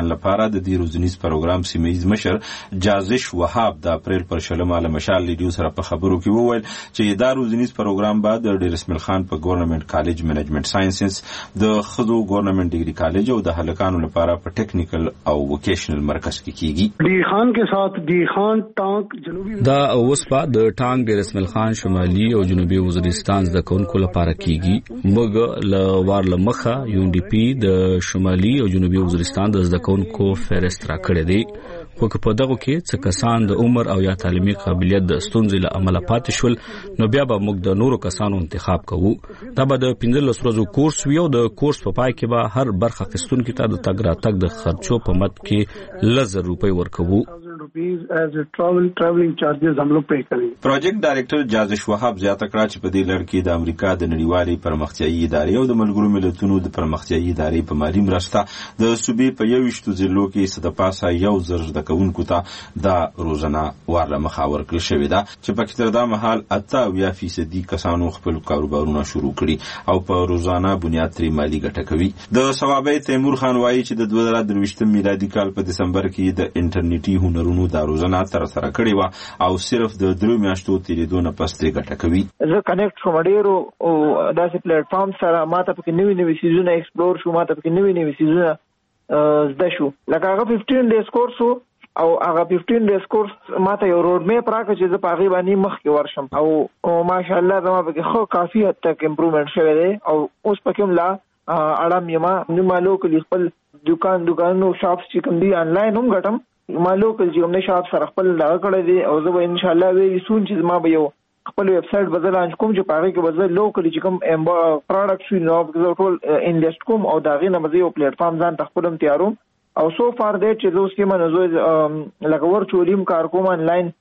خان لپاره د دې روزنیز پروګرام سیمهیز مشر جازش وهاب د اپریل پر شلمه له مشال لیډیو سره په خبرو کې وویل چې دا روزنیز پروګرام بعد د ډیر اسماعیل خان په ګورنمنت کالج منیجمنت ساينسز د خزو ګورنمنت ډیګري کالج او د هلکانو لپاره په ټیکنیکل او ووکیشنل مرکز کې کیږي. ډی خان کې ساتھ ډی خان ټانک جنوبي دا اوسپا د ټانک ډیر اسماعیل خان شمالي او جنوبي وزیرستان د کونکو لپاره کیږي. موږ ل وار لمخه یو ډی پی د شمالي او جنوبي وزیرستان د زدکونکو فهرست را کړی دی، خو که په دغه کې څه کسان د عمر او یا تعلیمي قابلیت د ستونزې له امله پاتې شول نو بیا به موږ د نورو کسانو انتخاب کوو. دا به د پنځلس ورځو کورس وي او د کورس په پای کې به هر برخه اخیستونکي ته د تګ راتګ د خرچو په مد کې لس زره روپۍ ورکوو. پروجیکټ ډایریکټر جازش وهاب زیاته کړه چې په دې لړ کې د امریکا د نړیوالې پرمختیایي ادارې او د ملګرو ملتونو د پرمختیایي ادارې په مالي مرسته د صوبې په یوویشتو ضلعو کې څه د پاسه یو زر زده کوونکو ته دا روزنه ورله مخه ورکړل شوې ده چې پکې تر دا مهال اته اویا فیصدي کسانو خپل کاروبارونه شروع کړي او په روزانه بنیاد ترې مالي ګټه کوي. د ثوابي تیمور خان وایي چې د دوه زره درویشتم میلادي کال په دسمبر کې د انټرنیټي هنرونو دا روزنه تر سره کړې و او صرف د درو میاشتو تیریدو نه پس ترې ګټه کوي. زه کنیکټ کوم ډیرو او داسې پلیټ فارم سره ماته پکې نوي نوي سیزونه ایکسپلور شو، ماته پکې نوي نوي سیزونه زده شو. لکه هغه پنځه ډیز کورس او هغه پنځه ډیز کورس ماته یو روډ میپ راکړ چې زه په هغې باندې مخکې ورشم او ماشاءالله زما پکې خو کافي حد تک امپروومنټ شوی دی او اوس پکې هم لا اړم یم. نو ما لوکلی خپل دکان دکانو شاپس چې کوم دي آنلاین هم ګټم، ما لوکل چې کوم نه شاپ سره خپل لاګ کړی دی او زه به ان شاء الله وی سون چې ما به یو خپل ویب سټ بدل لانچ کوم چې پاره کې بدل لوکل چې کوم پروډکټ شي نو ټول انویسټ کوم او دا غي نه مزه یو پلیټ فارم ځان تخپلم تیاروم او سو فار دیټ چې زه سکه منځو لګور چولیم کار کوم آنلاین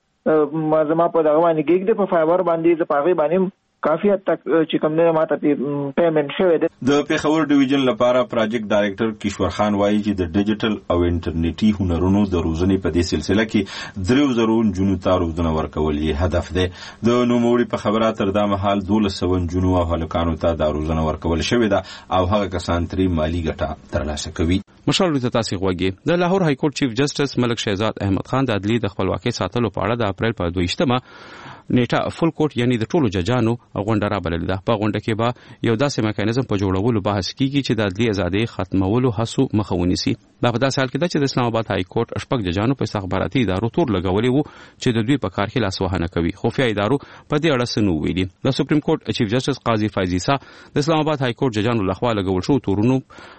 زما په دغه باندې ګیګ دی په فایبر باندې زه پاره باندې کافی حد تک چې کوم نه ماته پیمنٹ شوی دی. د پیښور ډیویژن لپاره پروجیکټ ډایریکټر کشور خان وایي چې د ډیجیټل او انټرنیټي هنرونو د روزنې په دې سلسله کې درو زرو جنو ته روزنه ورکول یې هدف دی. د نوموړي په خبره تر دا مهال دولس سوه جنو او هلکانو ته د روزنه ورکول شوې ده او هغه کسان ترې مالي ګټه ترلاسه کوي. مشال ته تاسو غوږی د لاهور های کورټ چیف جسټس ملک شهزاد احمد خان د عدلیې د خپلواکۍ ساتلو په اړه د اپریل په دویشتمه نیټه فل کورټ یعنی د ټولو ججانو غونډه را بللې ده. په غونډه کې به یو داسې میکانیزم په جوړولو بحث کیږي چې د عدلیې ازادۍ ختمولو هڅو مخه ونیسي. دا په داسې حال کې ده چې د اسلام آباد های کورټ شپږ ججانو په استخباراتي ادارو تور لګولې وو چې د دوی په کار کې لاسوهنه کوي. خفیه ادارو په دې اړه څه نو ویلي. د سپریم کورټ چیف جسټس قاضي فایز عیسی د اسلام آباد های کورټ ججانو لخوا لګول شو تورونو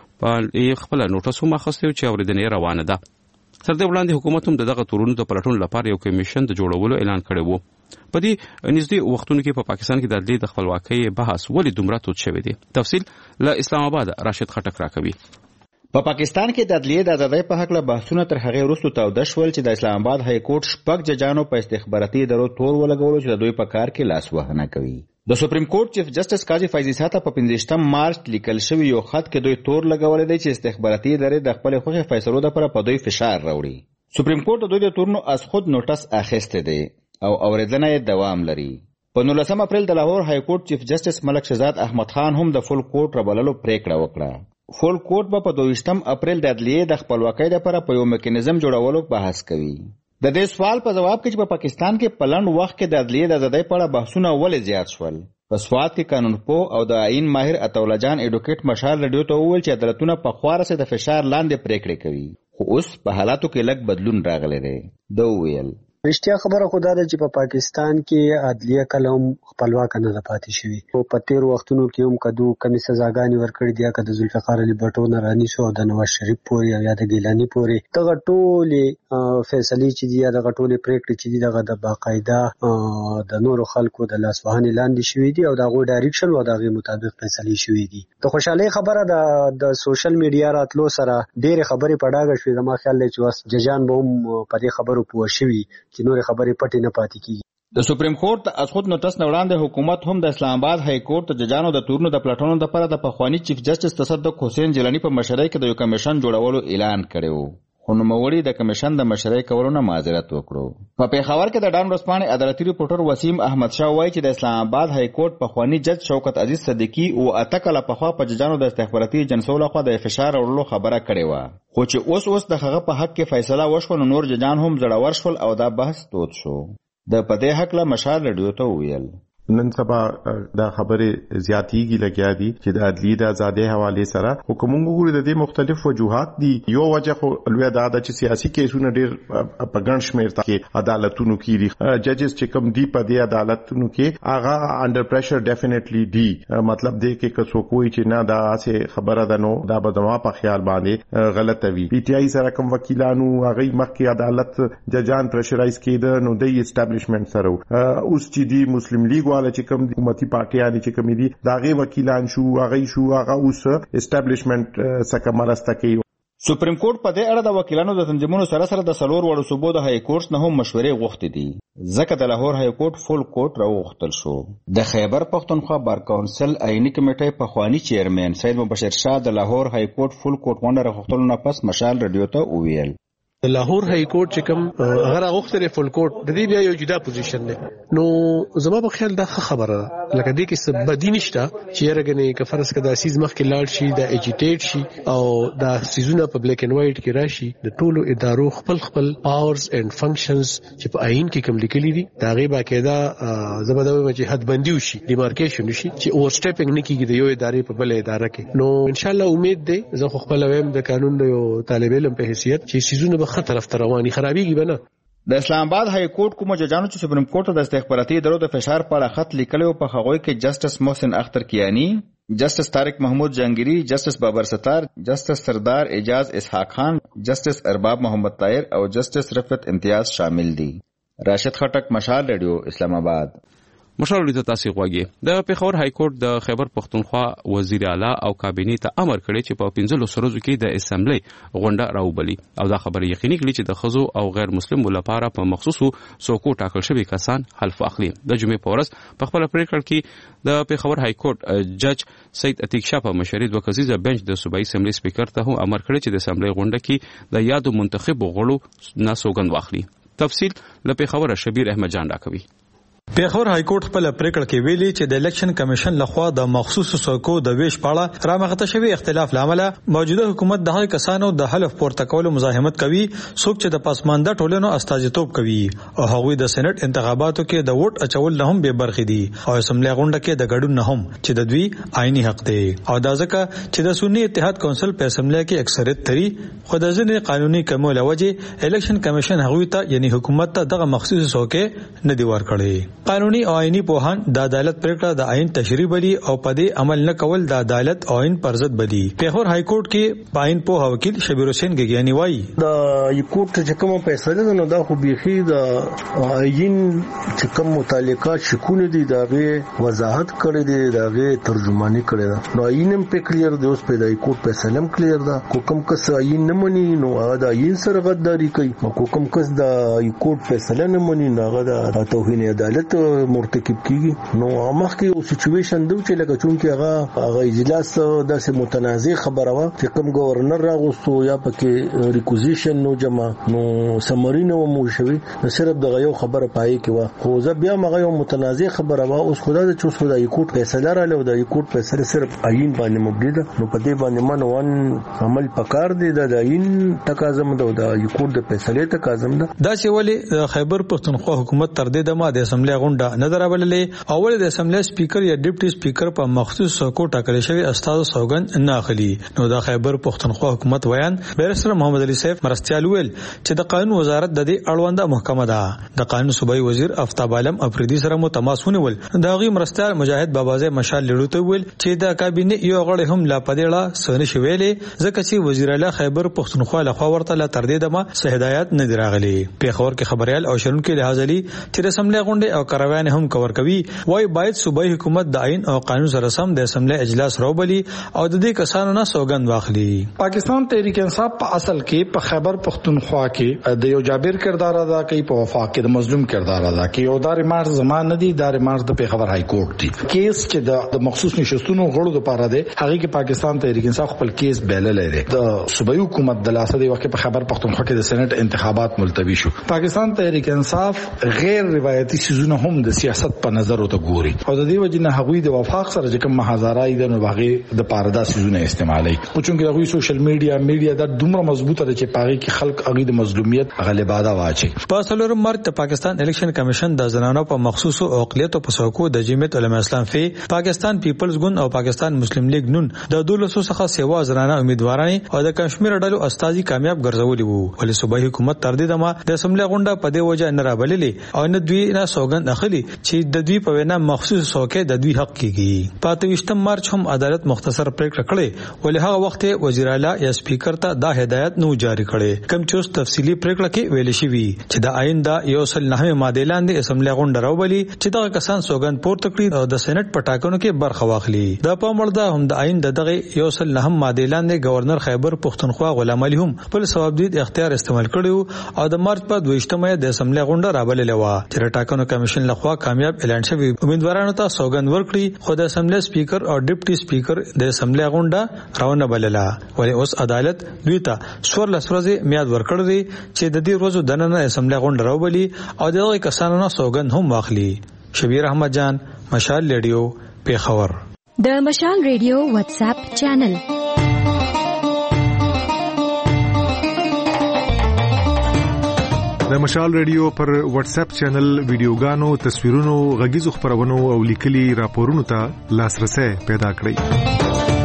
په خپل نوټس هم اخیستو چې اوریدنې روانه ده. تر دې وړاندې حکومت هم دغه تورونو د پلټون لپاره یو کمیشن د جوړولو اعلان کړی وو. په دې نږدې وختونو کې په پاکستان کې د عدلیې د خپلواکۍ بحث ولې دومره تود شوی دی؟ تفصیل له اسلام آباد راشد خټک راکوي. په پا پاکستان کې د عدلیې د ازادۍ په حق له بحثونه تر هغې وروسته تاوده شول چې د اسلام آباد های کورټ شپږ ججانو په استخباراتي ادارو تور ولګولو چې د دوی په کار کې لاسوهنه کوي. د سپریم کورټ چیف جسټس قاضي فایز عیسی ته په پنځویشتم مارچ لیکل شوی یو خط کې دوی تور لګولی دی چې استخباراتي ادارې د خپلې خوښې فیصلو دپاره په دوی فشار راوړي. سپریم کورټ د دوی د تورونو از خود نوټس اخیستی دی او اوریدنه یې دوام لري. په نولسم اپریل د لاهور های کورټ چیف جسټس ملک شهزاد احمد خان هم د فل کورټ رابللو پریکړه وکړه. فل کورټ به په دویشتم اپریل د عدلیې د خپلواکۍ لپاره په یو میکانیزم جوړولو بحث کوي. د دې سوال په جواب کې چې په پاکستان کې په لنډ وخت کې د عدلیې د ازادۍ په اړه بحثونه ولې زیات شول، په سوات کې قانون پوه او د آئین ماهر عطاالله جان ایډوکیټ مشال رادیو ته وویل چې عدالتونه په خواره سره د فشار لاندې پریکړې کوي، خو اوس په حالاتو کې لږ بدلون راغلی دی. ده وویل رښتیا خبره خو دا ده چې په پا پاکستان کې عدلیه کله هم خپلواکه نه ده پاتې شوې. او په تېرو وختونو کې هم که دو کمې سزاګانې ورکړې دي، که د ذوالفقار علي بټو نه رانیسو او د نواز شریف پورې او یا د ګیلاني پورې، دغه ټولې فیصلې چې دي یا دغه ټولې پرېکړې چې دي دغه د باقاعده د نورو خلکو د لاسوهنې لاندې شوي دي او د هغوی ډایرکشن او د هغې مطابق فیصلې شوي دي. د خوشحالۍ خبره د د سوشل میډیا راتلو سره ډېرې خبرې په ډاګه شوې. زما خیال دی چې اوس ججان به هم په دې خبرو پوه شوي چې نورې خبرې پټې نه پاتې کیږي. د سپریم کورټ د از خود نوټس نه وړاندې حکومت هم د اسلام آباد های کورټ د ججانو د تورونو د پلټنو لپاره د پخواني چیف جسټس تصدق حسین جیلانی په مشرۍ کې د یو کمیشن جوړولو اعلان کړی و. خو نوموړي د کمیشن د مشرۍ کولو نه معذرت وکړو. په پیښور کې د ډان ورځپاڼې عدالتي ریپورټر وسیم احمد شاه وایي چې د اسلام آباد های کورټ پخوانی جج شوکت عزیز صدیقي او اته کاله پخوا په ججانو د استخباراتي اجنسیو لخوا د فشار وړلو خبره کړې وه، خو چې اوس اوس د هغه په حق کې فیصله وشوه نو نور ججان هم زړور شول او دا بحث تود شو. د په دې هکله مشال رادیو ته وویل نن سبا دا خبره زیاتیږي لګیا دي چې د عدلیې د آزادۍ حواله سره حکومت وګوري د دې مختلف وجوهات دي. یو وجه خو لوی دا ده چې سیاسي کیسونه ډېر په ګڼ شمېر کې عدالتونو کې دي. ججز چې کوم دي په دې عدالتونو کې هغه انډر پریشر ډیفینیټلی دي. مطلب دې کې که څوک وایي چې نه دا څه خبره ده نو دا به زما په خیال باندې غلطه وي. پی ټی آی سره کوم وکیلانو هغه مخکې عدالت ججان پریشرایز کېده نو د اسټابلیشمنت سره اوس چې دی مسلم لیگ والا چې کوم حکومتي پارټیانې چې کوم دي داغه وکیلان شو هغه شو هغه اوس اسټابلیشمنت سکه مرسته کوي. سپریم کورټ په دې اړه د وکیلانو د تنظیمونو سره سره د سلور وړو صوبو د های کورټ نه هم مشورې غوښتې دي، ځکه د لاهور های کورټ فول کورټ راوغوښتل شو. د خیبر پښتونخوا بار کونسل آئینی کمیټې پخوانی چیرمن سید مبشر شاه د لاهور های کورټ فول کورټ غونډه راغوښتلو نه پس مشال رادیو ته وویل د لاهور های کورټ چې کوم هغه راغوښتل فول کورټ د دې بیا یو جدا پوزیشن دی. نو زما په خیال دا خبره لکه دې کې څه بدی نشته چې یرګنې که فرض کړه د اسیز مخ کې لاړ شي د ایجیټیټ شي او دا سیزونه په بلیک اینڈ وایټ کې راشي. د ټولو ادارو خپل خپل پاورز اینڈ فنکشنز چې په آئین کې کوم لیکلي دي دا غي باقاعده زبردوي چې حد بندي وشي، ډیمارکیشن وشي چې اوور سټیپینګ نه کیږي د یو ادارې په بل اداره کې. نو ان شاء الله امید ده زه خو خپل ویم د قانون د یو طالب علم په حیثیت چې سیزونه به طرف ته رواني خرابيږي بنه. د اسلام آباد های کورټ کوم ججانو چې سپریم کورټ د استخباراتي ادارو د فشار په اړه خط لیکلو په هغوی کې جسټس محسن اختر کیانی، جسټس طارق محمود جنگیری، جسټس بابر ستار، جسټس سردار اعجاز اسحاق خان، جسټس ارباب محمد طاهر او جسټس رفعت امتیاز شامل دي. راشد خټک، مشال رادیو، اسلام آباد. مشال ته تاسو غواګي د پیښور های کورټ د خیبر پښتونخوا وزیر اعلی او کابینې ته امر کړی چې په پنځلو سروزو کې د اسمبلی غونډه راوبلي او دا خبره یقیني کړي چې د خزو او غیر مسلم لپاره په مخصوصو څوکو ټاکل شوی کسان حلف اخلي. د جمعې په ورځ په خپل پریکړه کې د پیښور های کورټ جج سید عتیق شاه په مشرۍ دوه کسیزه بنچ د صوبایي اسمبلی سپیکر ته هم امر کړی چې د اسمبلی غونډه کې د یادو منتخب غړو نه سوګند واخلي. تفصیل له پیښور شبیر احمد جان راکوي. پیښور های کورټ خپل پریکړه کې ویلي چې د الیکشن کمیشن لخوا د مخصوص څوکو د ویش پاړه رامغته شوی اختلاف لامل موجوده حکومت د هغه کسانو د حلف پورته کولو مزاحمت کوي څوک چې د پسمانده ټولنو استازیتوب کوي او هغوی د سېنات انتخاباتو کې د ووټ اچول نه هم به برخې دي او اسمبلی غونډه کې د ګډون نه هم چې د دوی آئینی حق دی او دا ځکه چې د سنی اتحاد کونسل په اسمبلی کې اکثریت تري خو د ځینې قانوني کمو لوجه الیکشن کمیشن هغوی ته یعنی حکومت ته دغه مخصوص څوکې نه دی ورکړي. قانوني او آئینی پوهان د عدالت پریکړه د آئین تشریح بلی او په دې عمل نه کول د عدالت او آئین پر ضد بلی. پیښور های کورټ کې آئین پوه وکیل شبیر حسین ګګیانی وایي د های کورټ چې کوم فیصله ده نو دا خو بيخي د آئین چې کوم متعلقات شکونه دي داغه وضاحت کړی دی داغه ترجمانی کړی ده. نو آئین هم په کلیر دی اوس په د های کورټ فیصله هم کلیر ده. کوم کس آئین نه مني نو هغه د آئین سره غداری کوي او کوم کس د های کورټ فیصله نه مني نو هغه د توهین عدالت مرتکب کیږي. نو مخکې یو سچويشن دی چې لکه چون کې هغه هغه اجلاس داسې متنازع خبره وا چې کوم گورنر راغوستو یا پکې ریکوزیشن نو جمع نو سمرینو مو شوی صرف دغه یو خبره پای کې وا خو زه بیا مغه یو متنازع خبره وا اوس خدای د چوس خدای کوټ فیصله را له د کوټ فیصله صرف آئین باندې مبني ده. نو په دې باندې منوان عمل پکار دی د آئین تقاضم ده د کوټ د فیصله تقاضم ده. دا چې ولی خیبر پښتونخوا حکومت تر دې دمه د اسمبلی غونډه نه درابللې اول د اسمبلی سپیکر یا ډیپټي سپیکر په مخصوص څوکو ټاکل شوی استاد سوګند نه اخلي. نو د خیبر پښتونخوا حکومت ویان بیرستر محمد علي سیف مرستيال ویل چې د قانون وزارت د دې اړونده محکمه ده. د قانون صوبایي وزیر افتاب عالم افریدي سره متماس ونیول. د غي مرستيال مجاهد بابازه مشال لړوته ویل چې د کابینه یو غړي هم لا پدېړه سونه شویلې ځکه چې وزیر اعلی خیبر پښتونخوا لخوا ورته لا تر دې دمه هدایت نه دراغلي. پیښور کې خبريال او شرونکو لحاظ لري چې د اسمبلی غونډه او او کاروان هم کور کوي وای باید صوبایي حکومت د عین او قانون سره سم د اسمبلی اجلاس راوبلي او د دې کسانو نه سوګند واخلي. پاکستان تحریک انصاف په اصل کې په خیبر پختونخوا کې د یو جابر کردار ادا کوي، په وفاق کې د مظلوم کردار ادا کوي. او دار مارز زمان نه دي، دار مارز د پیښور های کورټ دی. کیس چې د مخصوص نشستونو غړو لپاره دی، هغه کې پاکستان تحریک انصاف خپل کیس بیل لري. د صوبایي حکومت د لاسه دی وخت په خیبر پختونخوا کې د سېنات انتخابات ملتوي شو. پاکستان تحریک انصاف غیر روایتي سيزونه هم د سیاست په نظر او ته ګوري او د دې وجنه هغوی د وفاق سره چې کوم محاذرای د نوغه د پاردا سيزونه استعمالي. او چونګې هغوی سوشل میډیا میډیا د دومره مضبوطه ده چې پاغي کې خلک هغه د مظلومیت غلباده واچي. په څلورم مارچ د پاکستان الیکشن کمیشن د زنانو په مخصوصو اقلیتو په څوکو د جمعیت علماء اسلام فی پاکستان پیپلز ګوند او پاکستان مسلم لیگ نون د دولسو څخه سیوا زنانه امیدواران او د کشمیر ډلو استازي کامیاب ګرځولي وو. ولې صوبایي حکومت تر دې دمه د اسمبلی غونډه په دې وجه نه رابللې او نه دوی نه سوګند اخلي چې د دوی په وینا مخصوص څوکې د دوی حق کیږي. په اتویشتم مارچ هم عدالت مختصر پریکړه کړې ولې هغه وخت وزیر اعلی یا سپیکر ته دا هدایت نو جاری کړي کوم چې تفصیلی پریکړه کې ویل شوی چې د آئین دا یو سل نه ماده لاندې اسمبلی غونډه راوبلي چې دا کسان سوګند پورته کړي او د سېنات په ټاکنو کې برخه واخلي. دا په مړدا هم د آئین د دغه یو سل نه ماده لاندې گورنر خیبر پختونخوا غلام علي هم په سبب دید اختیار استعمال کړو او د مارچ په دویشتمه د اسمبلی غونډه رابللې و چې ټاکنو کمیشن لخوا کامیاب اعلان شوی. امیدوارانو ته سوګند ورکړي خو د اسمبلی سپیکر او ډیپټي سپیکر د اسمبلی غونډه راونه بلله ولې اوس عدالت دوی ته څوار لسورځي میاد ورکړي چې د دې ورځو دننه اسمبلی غونډه راوبلي او دغه کسانو نه سوګند هم واخلي. شبیر احمد جان، مشال ریډیو، پیښور. د مشال ریډیو واتس اپ چینل د مشال ریډیو پر واتس اپ چینل ویډیوګانو، تصویرونو، غږیزو خبرونو او لیکلي راپورونو ته لاسرسي پیدا کړئ.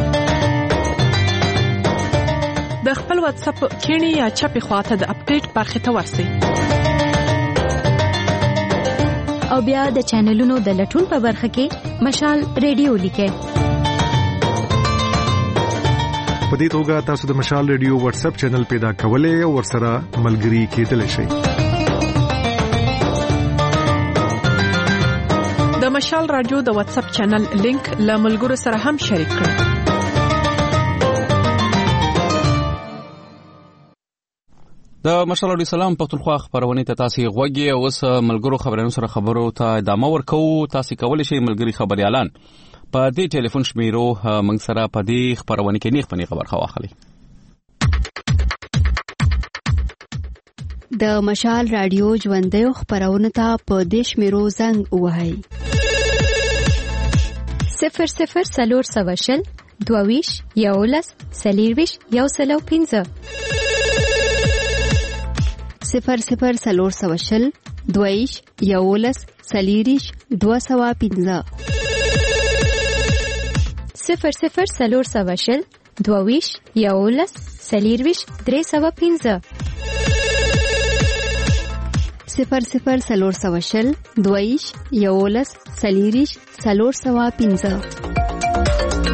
د خپل واتس اپ کینی یا چپی خواته د اپډیټ برخه ته ورسئ او بیا د چینلونو د لټون په برخه کې مشال ریډیو لیکئ. په دې توګه تاسو د مشال ریډیو واتس اپ چینل پیدا کولای او ورسره ملګري کېدلی شئ. د مشال رادیو د واتس اپ چینل لینک له ملګرو سره هم شریک کړئ. د مشال رادیو سلام پښتونخوا خبرونه ته تاسو غوږی او اوس ملګرو خبرونو سره خبرو ته ادامه ورکو. تاسو کولی شئ ملګری خبريالان په دې ټلیفون شمیرو موږ سره په دې خبرونه کې نیغ پنی خبر خو واخلي. د مشال رادیو ژوندۍ خبرونه ته په دې شمیرو زنګ وهاي صفر صفر سلور سواشل دوویش یولس سلیرویش یو سلو پینځه صفر صفر سلور سواشل دویش یولس سلیریش دو سوا پینځه صفر صفر سلور سواشل دوویش یولس سلیرویش درې سوا پینځه صفر صفر سلور سواشل دویش یولس سلیریش سلور سوا پینځه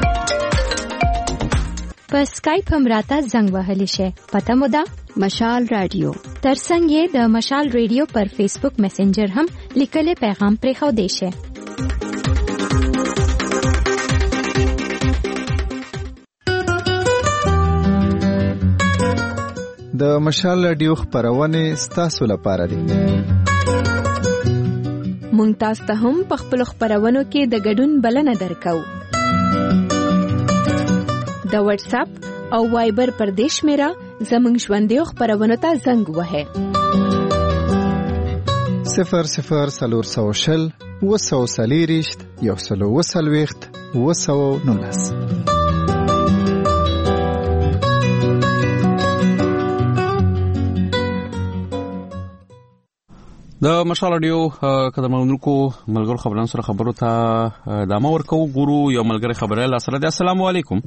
په سکایپ هم راته زنګ وهلی شي. پته مو ده مشال رادیو ترڅنګ یې د مشال ریډیو پر فیسبوک میسنجر هم لیکلي پیغام پرې خو دی شي. د مشال رادیو خبرونه ستاسو لپاره دي. مونږ تاسو ته هم په خپل خبرونو کې د ګډون بلنه درکو. د واتس اپ او وایبر پر دیش میرا زمنګ ژوندۍ خبرونه ته زنګ وهه صفر صفر سلور سوشل وسو سلیریشت یو سلو وسلويخت وسو نونس. د مشال رادیو قدرمنونکو ملګرو خبرونو سره خبرو ته ادامه ورکو. ګورو یو ملګری خبره لاسره ده. السلام علیکم.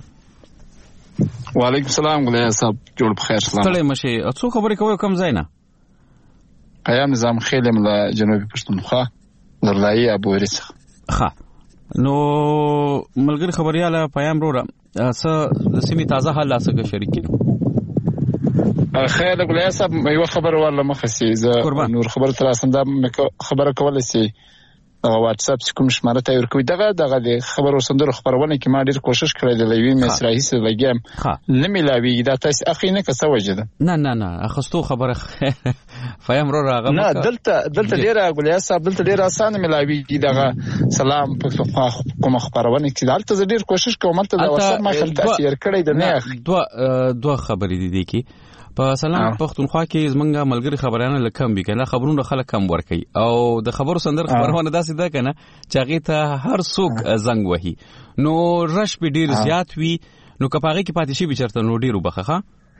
وعلیکم السلام غلیا صاحب، جوړ بخیر. سلام. ستړي مشه. څو خبرې کوي کوم ځای نه؟ قیام نظام خیلم له جنوبي پښتونخوا زرلایي ابوريس. ښه نو ملګری خبرياله پیام وروړه څه د سیمې تازه حال لاسه شریک کړو. خیر ګلیا صاحب یو خبر ورله مخسي زه نور خبر تر اسنده خبره کول سي او واتس اپ کوم شماره ته ورکوي دغه دغه د خبرو سندرو خبرونه کې ما ډیر کوشش کړی دی لوي مې سره هیڅ لګیم نه ملاوي دا تاسو اخی نه کڅ وجه نه نه نه اخستو خبره فهم رو راغه نه دلته دلته ډیر ګلیا صاحب دلته ډیر اسانه ملاوي دغه سلام په کوم خبرونه کې دلته ډیر کوشش کوم ته د واتس اپ ما خل تاثیر کړی دی نه دوه دوه خبرې دي کی په سلام پښتونخوا کې زمونږه ملګری خبرانه لکم به کنه خبرونه خلک کم ورکي او د خبرو سندر خبرونه داسې ده کنه چې هغه ته هر څوک زنګ وهي نو رش به ډیر زیات وي نو کپاغي کې پاتې شي به چرته نو ډیر وبخخه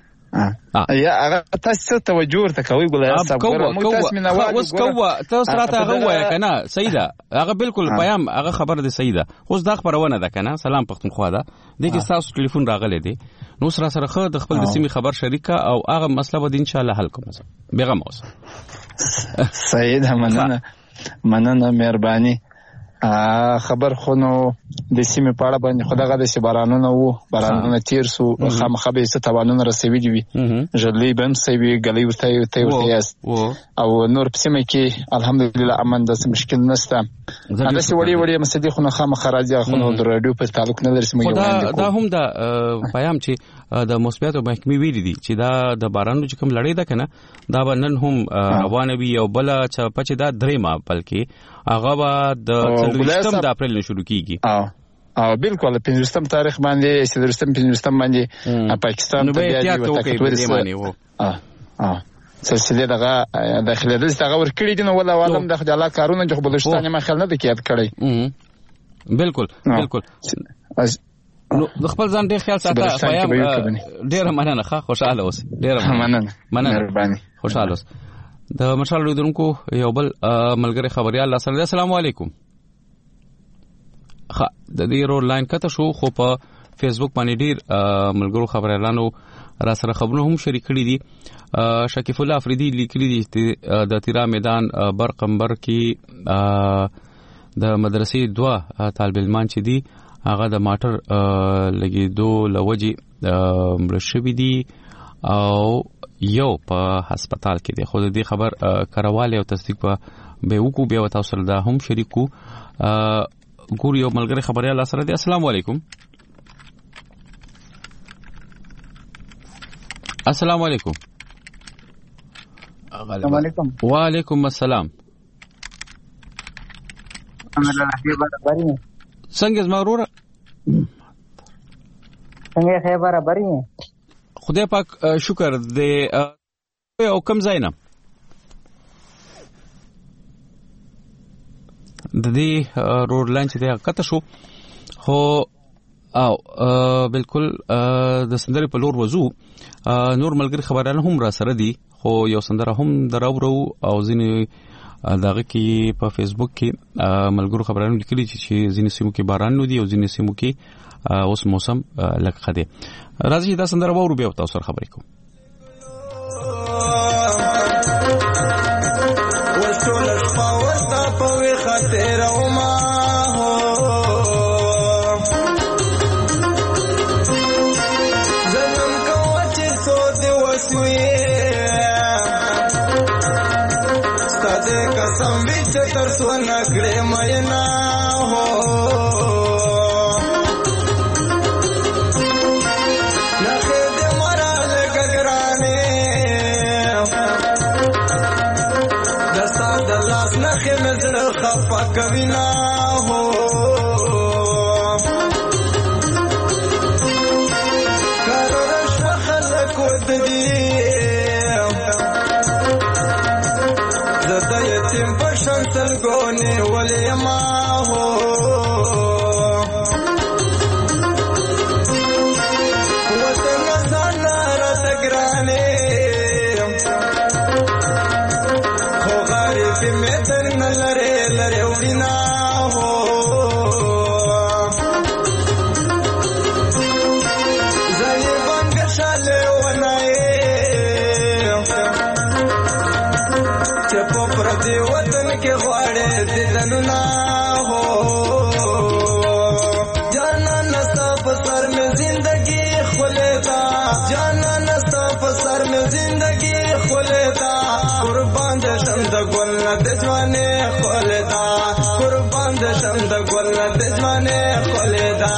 یا هغه تاسو توجه ورته کوي ګولای صاحب موږ تاسو منوال اوس کوه تاسو راته هغه وای کنه سیده هغه بالکل پیام هغه خبره ده سیده اوس دا خبرونه ده کنه سلام پښتونخوا ده دغه تاسو ټلیفون راغلی دی نو سره سره خو د خپل د سیمې خبر شریکه او هغه مسله به ان شاء الله حل کوم بیغم اوسه سیده مننه مننه مهرباني خبر خونو د سیمې په اړه باندې خدای غږ د بارانونو وو بارانونو تیر سو خامخا به ست توانونه رسېوي دي جلې بم سوي غلې ورته ورته ورته است او نور په سیمه کې الحمدلله امن د مشکل نشته دا څه وړي وړي مسدي خونو خامخا راځي خونو د رادیو په تعلق نه لري سمې دا دا هم دا پیام چې د مثبت او محکمې ویلي دي چې دا د بارانونو چې کوم لړۍ ده کنه دا به نن هم روان وي او بل چې پچ دا درې ما بلکې هغه به د څلورم د اپریل نه شروع کیږي او او بالکل پنځم تاریخ باندې سیدرستم پنځم باندې پاکستان ته بیا د تکتوري وو اه اه سلسله دغه داخله د دغه ور کړی دي نو ولا عالم د خدای الله کارونه چې بلوچستان ما خل نه د کېد کړی بالکل بالکل نو د خپل ځان ډېر خیال ساته پیام ډېر مننه ښه خوشاله اوس ډېر مننه مننه خوشاله اوس د مشال لیدونکو یو بل ملګری خبريال سره السلام علیکم خ د دې رو لاین کته شو خو په فیسبوک باندې ډیر ملګرو خبريالانو را سره خبرونه هم شریک کړي دي شکیف الله افریدی لیکلي دي د تیرا میدان برقمبر کې د مدرسې دوا طالب علمان چې دي هغه د ماټر لګیدو لوجي مرشبي دي او یو په هسپتال کې دی خو د دې خبر کارواله او تصدیق په به وکړو بیا تاسو سره دا هم شریکو ګور یو ملګری خبريال سره دی السلام علیکم السلام علیکم السلام علیکم وعلیکم السلام څنګه زما ورور څنګه خبره بري خدای پاک شکر دې او کم زینا د دې روډ لاین چې دا کته شو خو او بالکل د سندري په لور وځو نور ملګری خبرانه هم را سره دي خو یو سندره هم دراورو او ځینې دغه کې په فیسبوک کې ملګرو خبرانه لیکلي چې ځینې سیمو کې باران نو دي او ځینې سیمو کې اوس موسم لږ خده راځي دا سندره وورو بیا تاسو سره خبرې کوم وټول پاوستا په خاطر او ما هو زنم کو چې سو دی وسوي ستاسو قسم وچ تر سو نکړې مې نه هو کبینا ہو کرش خلق ودی زدا یتیم بشن سلگونے ولی ما ہو وطن زانا رت گرانے ہو غریب میں تر نلرے لرے وینا ہو زنی بنگ شالے ونائے چپو پردی وطن کے غواڑے دیدننا ہو جانا نستا پسر میں زندگی خلیتا جانا نستا پسر میں زندگی د ځواني خلدا قربان د شم د ګل د ځواني خلدا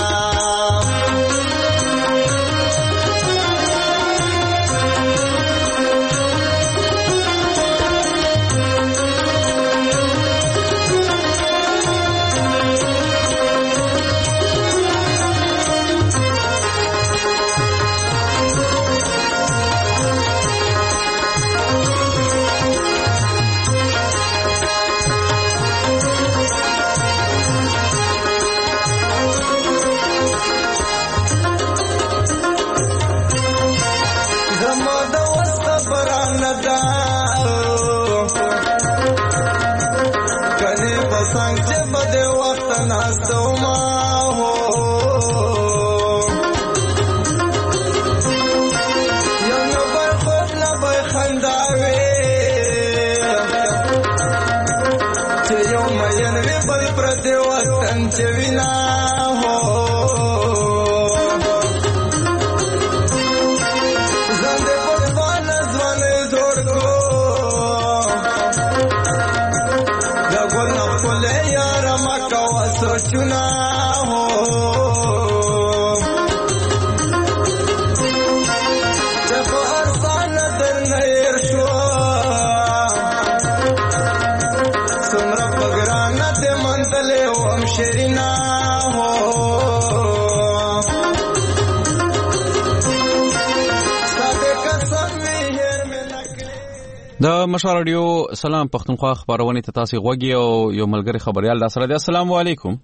د مشال رادیو سلام پښتونخوا خبرونه ته تاسو غوږی او یو ملګری خبريال د سره دی. السلام علیکم.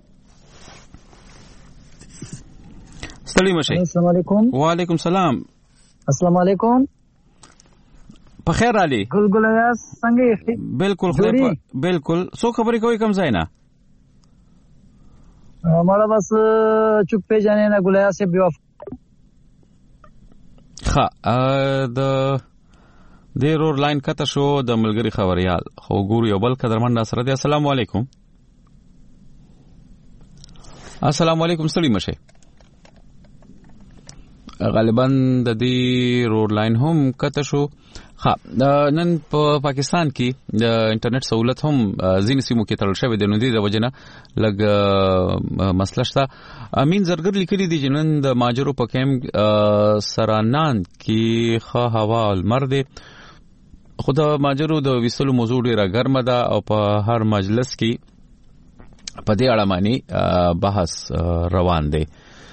ستړي مشه. السلام علیکم. وعلیکم سلام. السلام علیکم. په خیر علي. ګلګل یاس څنګه یې؟ بالکل خیر بالکل. سو خبرې کوي کم ځای نه. مړه بس چوک پیژنې نه ګلیا سه بیا. ها د د رور لاین کته شو د ملګری خبريال خو ګوري یو بل قدرمن سره دی. السلام علیکم. السلام علیکم ستړي مشه. غالبا د دې رور لاین هم کته شو. ها نن په پا پاکستان کې د انټرنیټ سہولت هم ځینې سیمو کې تړل شوی دی نو د وجنه لګ مسله شته. امین زرګر لیکلي دي چې نن د ماجرو په کیم سرانان کې خو هوا المر دی. خود ماجرو د ویسلو موضوع ډیره ګرمه ده او په هر مجلس کې په دې اړه باندې بحث روان دی.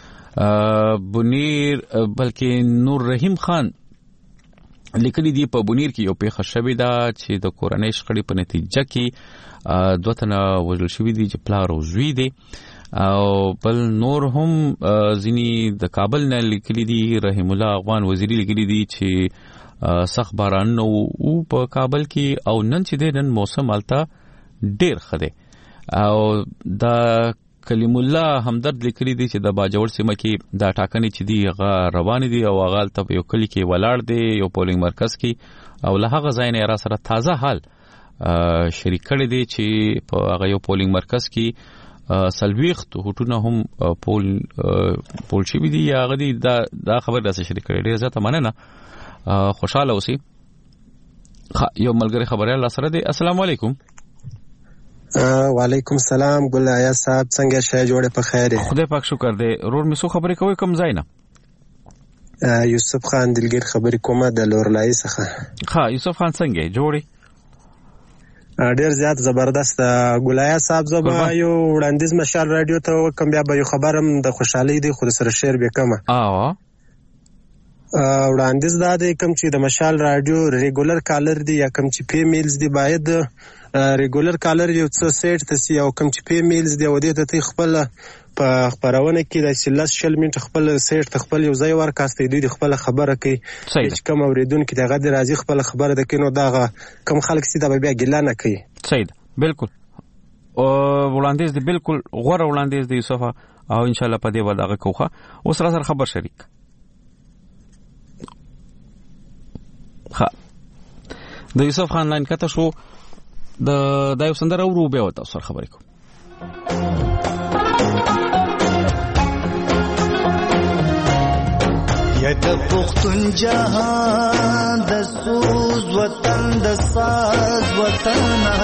بنیر بلکې نور رحیم خان لیکلي دی په بنیر کې یو پیښه شوې ده چې د کورنۍ شخړې په نتیجه کې دوه تنه وژل شوي دي چې پلار او زوی دی او بل نور هم ځینې د کابل نه لیکلي دي. رحیم الله افغان وزیری لیکلي دي چې سخت باران نو په کابل کې او نن چې د نن موسم الته ډیر خده او دا کلیم الله همدرد لیکلي دي چې د باجوړ سیمه کې دا ټاکنې چې دی غا روان دي او غال ته یو کلی کې ولاړ دي یو پولینګ مرکز کې او له هغه ځای نه را سره تازه حال شریک کړي دي چې په هغه یو پولینګ مرکز کې سلويخت هټونه هم پول پول شي دي هغه دي دا دا خبر داسې شریک کړي ډیر زیاته مننه. خوشاله اوسئ. یو ملګری خبريال سره دی. السلام علیکم. وعلیکم السلام. ګل آیا صاحب څنګه شې؟ جوړه په خیر. خدای پاک شکر دی. رور می سو خبرې کوي کم ځای نه. یوسف خان دلګر خبرې کومه د لورلای څخه. ها یوسف خان څنګه جوړي؟ ډیر زیات زبردست. ګلایا صاحب زما یو وړاندیز مشال رادیو ته کوم بیا به یو خبرم د خوشحالي دی خو سره شیر به کومه. اه وړاندیز دا دی کوم چې د مشال رادیو ریګولر کالر دی یا کوم چې پی میلز دی باید ریګولر کالر یو څه سیټ تسی او کوم چې پی میلز دی ودی ته خپل په خبرونه کې د سلس شل منټ خپل سیټ خپل یو ځای ورکاستې دی خپل خبره کوي چې کوم اوریدونکو دغه د راځي خپل خبره د کینو دغه کوم خلک سي دا بیا ګیلا نه کوي. صحیح بالکل. او وړاندیز دی بالکل غوړ وړاندیز دی یوسف او ان شاء الله په دې وداغه کوخه اوس را سره خبر شریک. ها د یوسف خان لاین کته شو د دایو سندره ورو به وتا سره خبرې کوم. یا د پختون جهان د سوز وطن د ساز وطن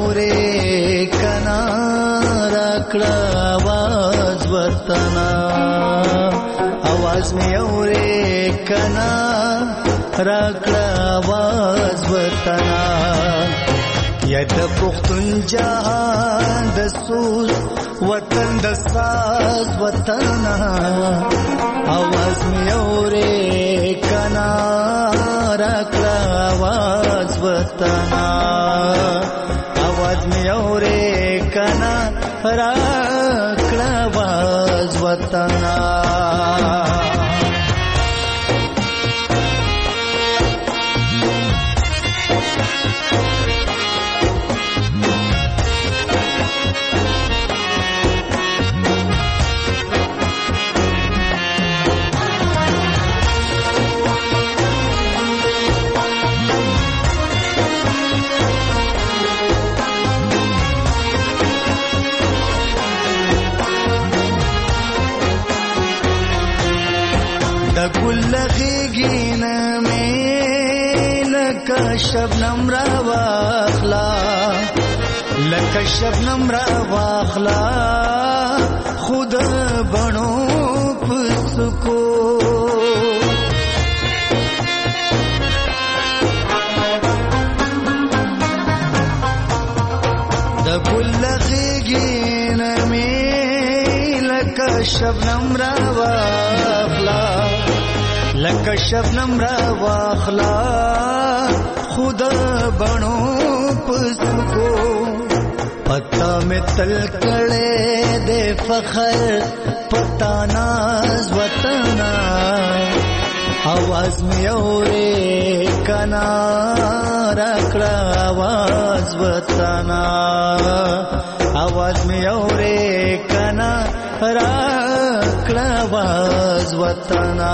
اورې کنا راکړه आवाज ورتنا आवाज می اورې کنا راکړه आवाज ورتنا یا د پختون جهان د سوز وطن د ساز وطن आवाज می اورې کنا راکړه आवाज وطن आवाज می اورې کنا راکړه आवाज وطن گل غیگین میں لکا شبنم را واخلا لکا شبنم را واخلا خود بنو پسکو دا گل غیگین میں لکا شبنم را واخلا لکه شبنم را واخلا خود بنو پسکو پتا میں تل کڑے دے فخر پتا ناز وطنا आवाज میں اورے کنا راکڑا आवाज وطنا आवाज میں اورے کنا راکڑا आवाज وطنا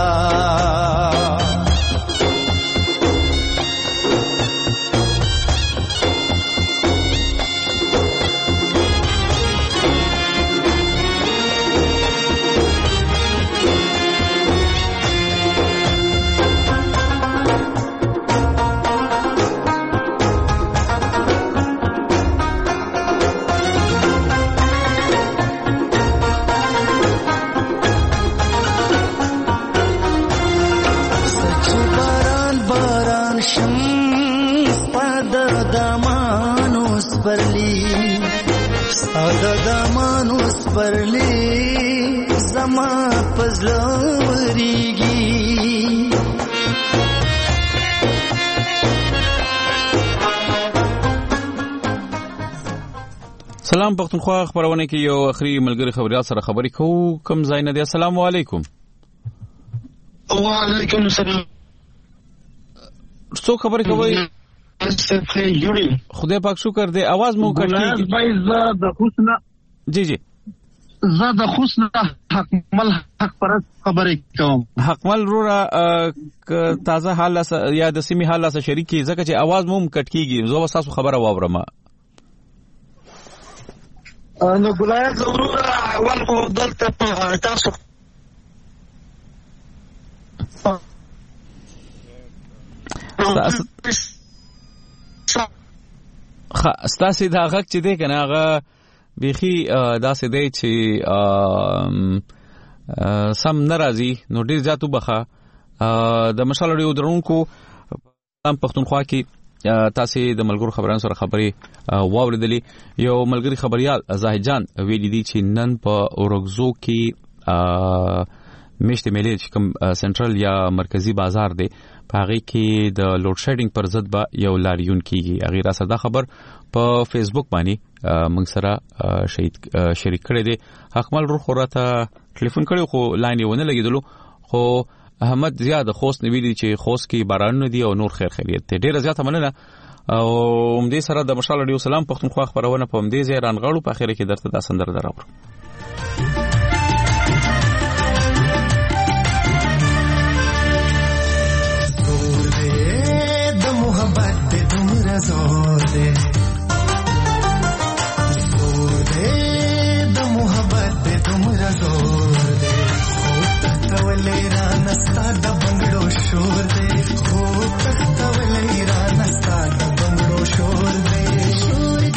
परली जमा पजलवरीगी سلام پښتونخوا خبرونه کې یو اخري ملګری خبريال سره خبرې کوو کوم ځای نه دی السلام علیکم وعلیکم السلام څو خبرې کوي خدای پاک شکر دې आवाज مو کټی د حسن جی جی زه د حسن حقمل حق پر خبرې کوم حقمل رورا تازه حال یا د سیمه حال سره شریکي ځکه چې आवाज مو کټ کیږي زه تاسو خبره واورم نو ګلای ضرور اول خو دلته تاسو ستاسو دا غږ چې دی کنه هغه بيخي داسې دی چې سم ناراضي نو ډیر ځاتو بخا د مشال لري درونکو هم پښتونخوا کې تاسو د ملګرو خبرانو سره خبري واوریدلې یو ملګری خبريال زاهد جان ویلي دي چې نن په اورګزو کې میشته ملي چې کوم سنټرل یا مرکزی بازار دی پاغي کې د لوډ شیډینګ پر ضد به یو لاریون کیږي غیر اساده خبر په فیسبوک باندې موږ سره شهید شریک کړی دی حقمل روح خورته ټلیفون کړو خو لاین یې ونه لګیدلو خو احمد زیاد خوست نویلی چې خوست کې باران دی او نور خیر خیریت ته ډیره زیاته مننه او هم دې سره د مشال رادیو سلام پښتونخوا خبرونه په هم دې ځای رانغړو په اخر کې درته د سندر دراوړو زور دے زور دے د محبت دے تمرا زور دے تختولې را نستا د بنگړو شور دے خو تختولې را نستا د بنگړو شور دے شور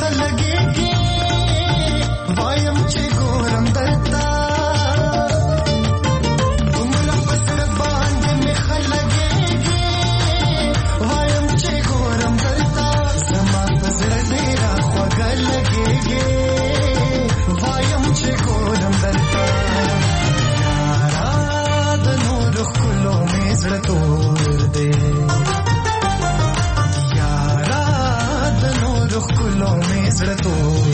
خلګيږي وایم چې ګورم درتا عمر پسر باندې می خلګيږي وایم چې ګورم درتا زما پسر ډیر خوږه لګيږي وایم چې ګورم درتا یارا د نور خلو می زړه تور دی یارا د نور خلو می زړه تور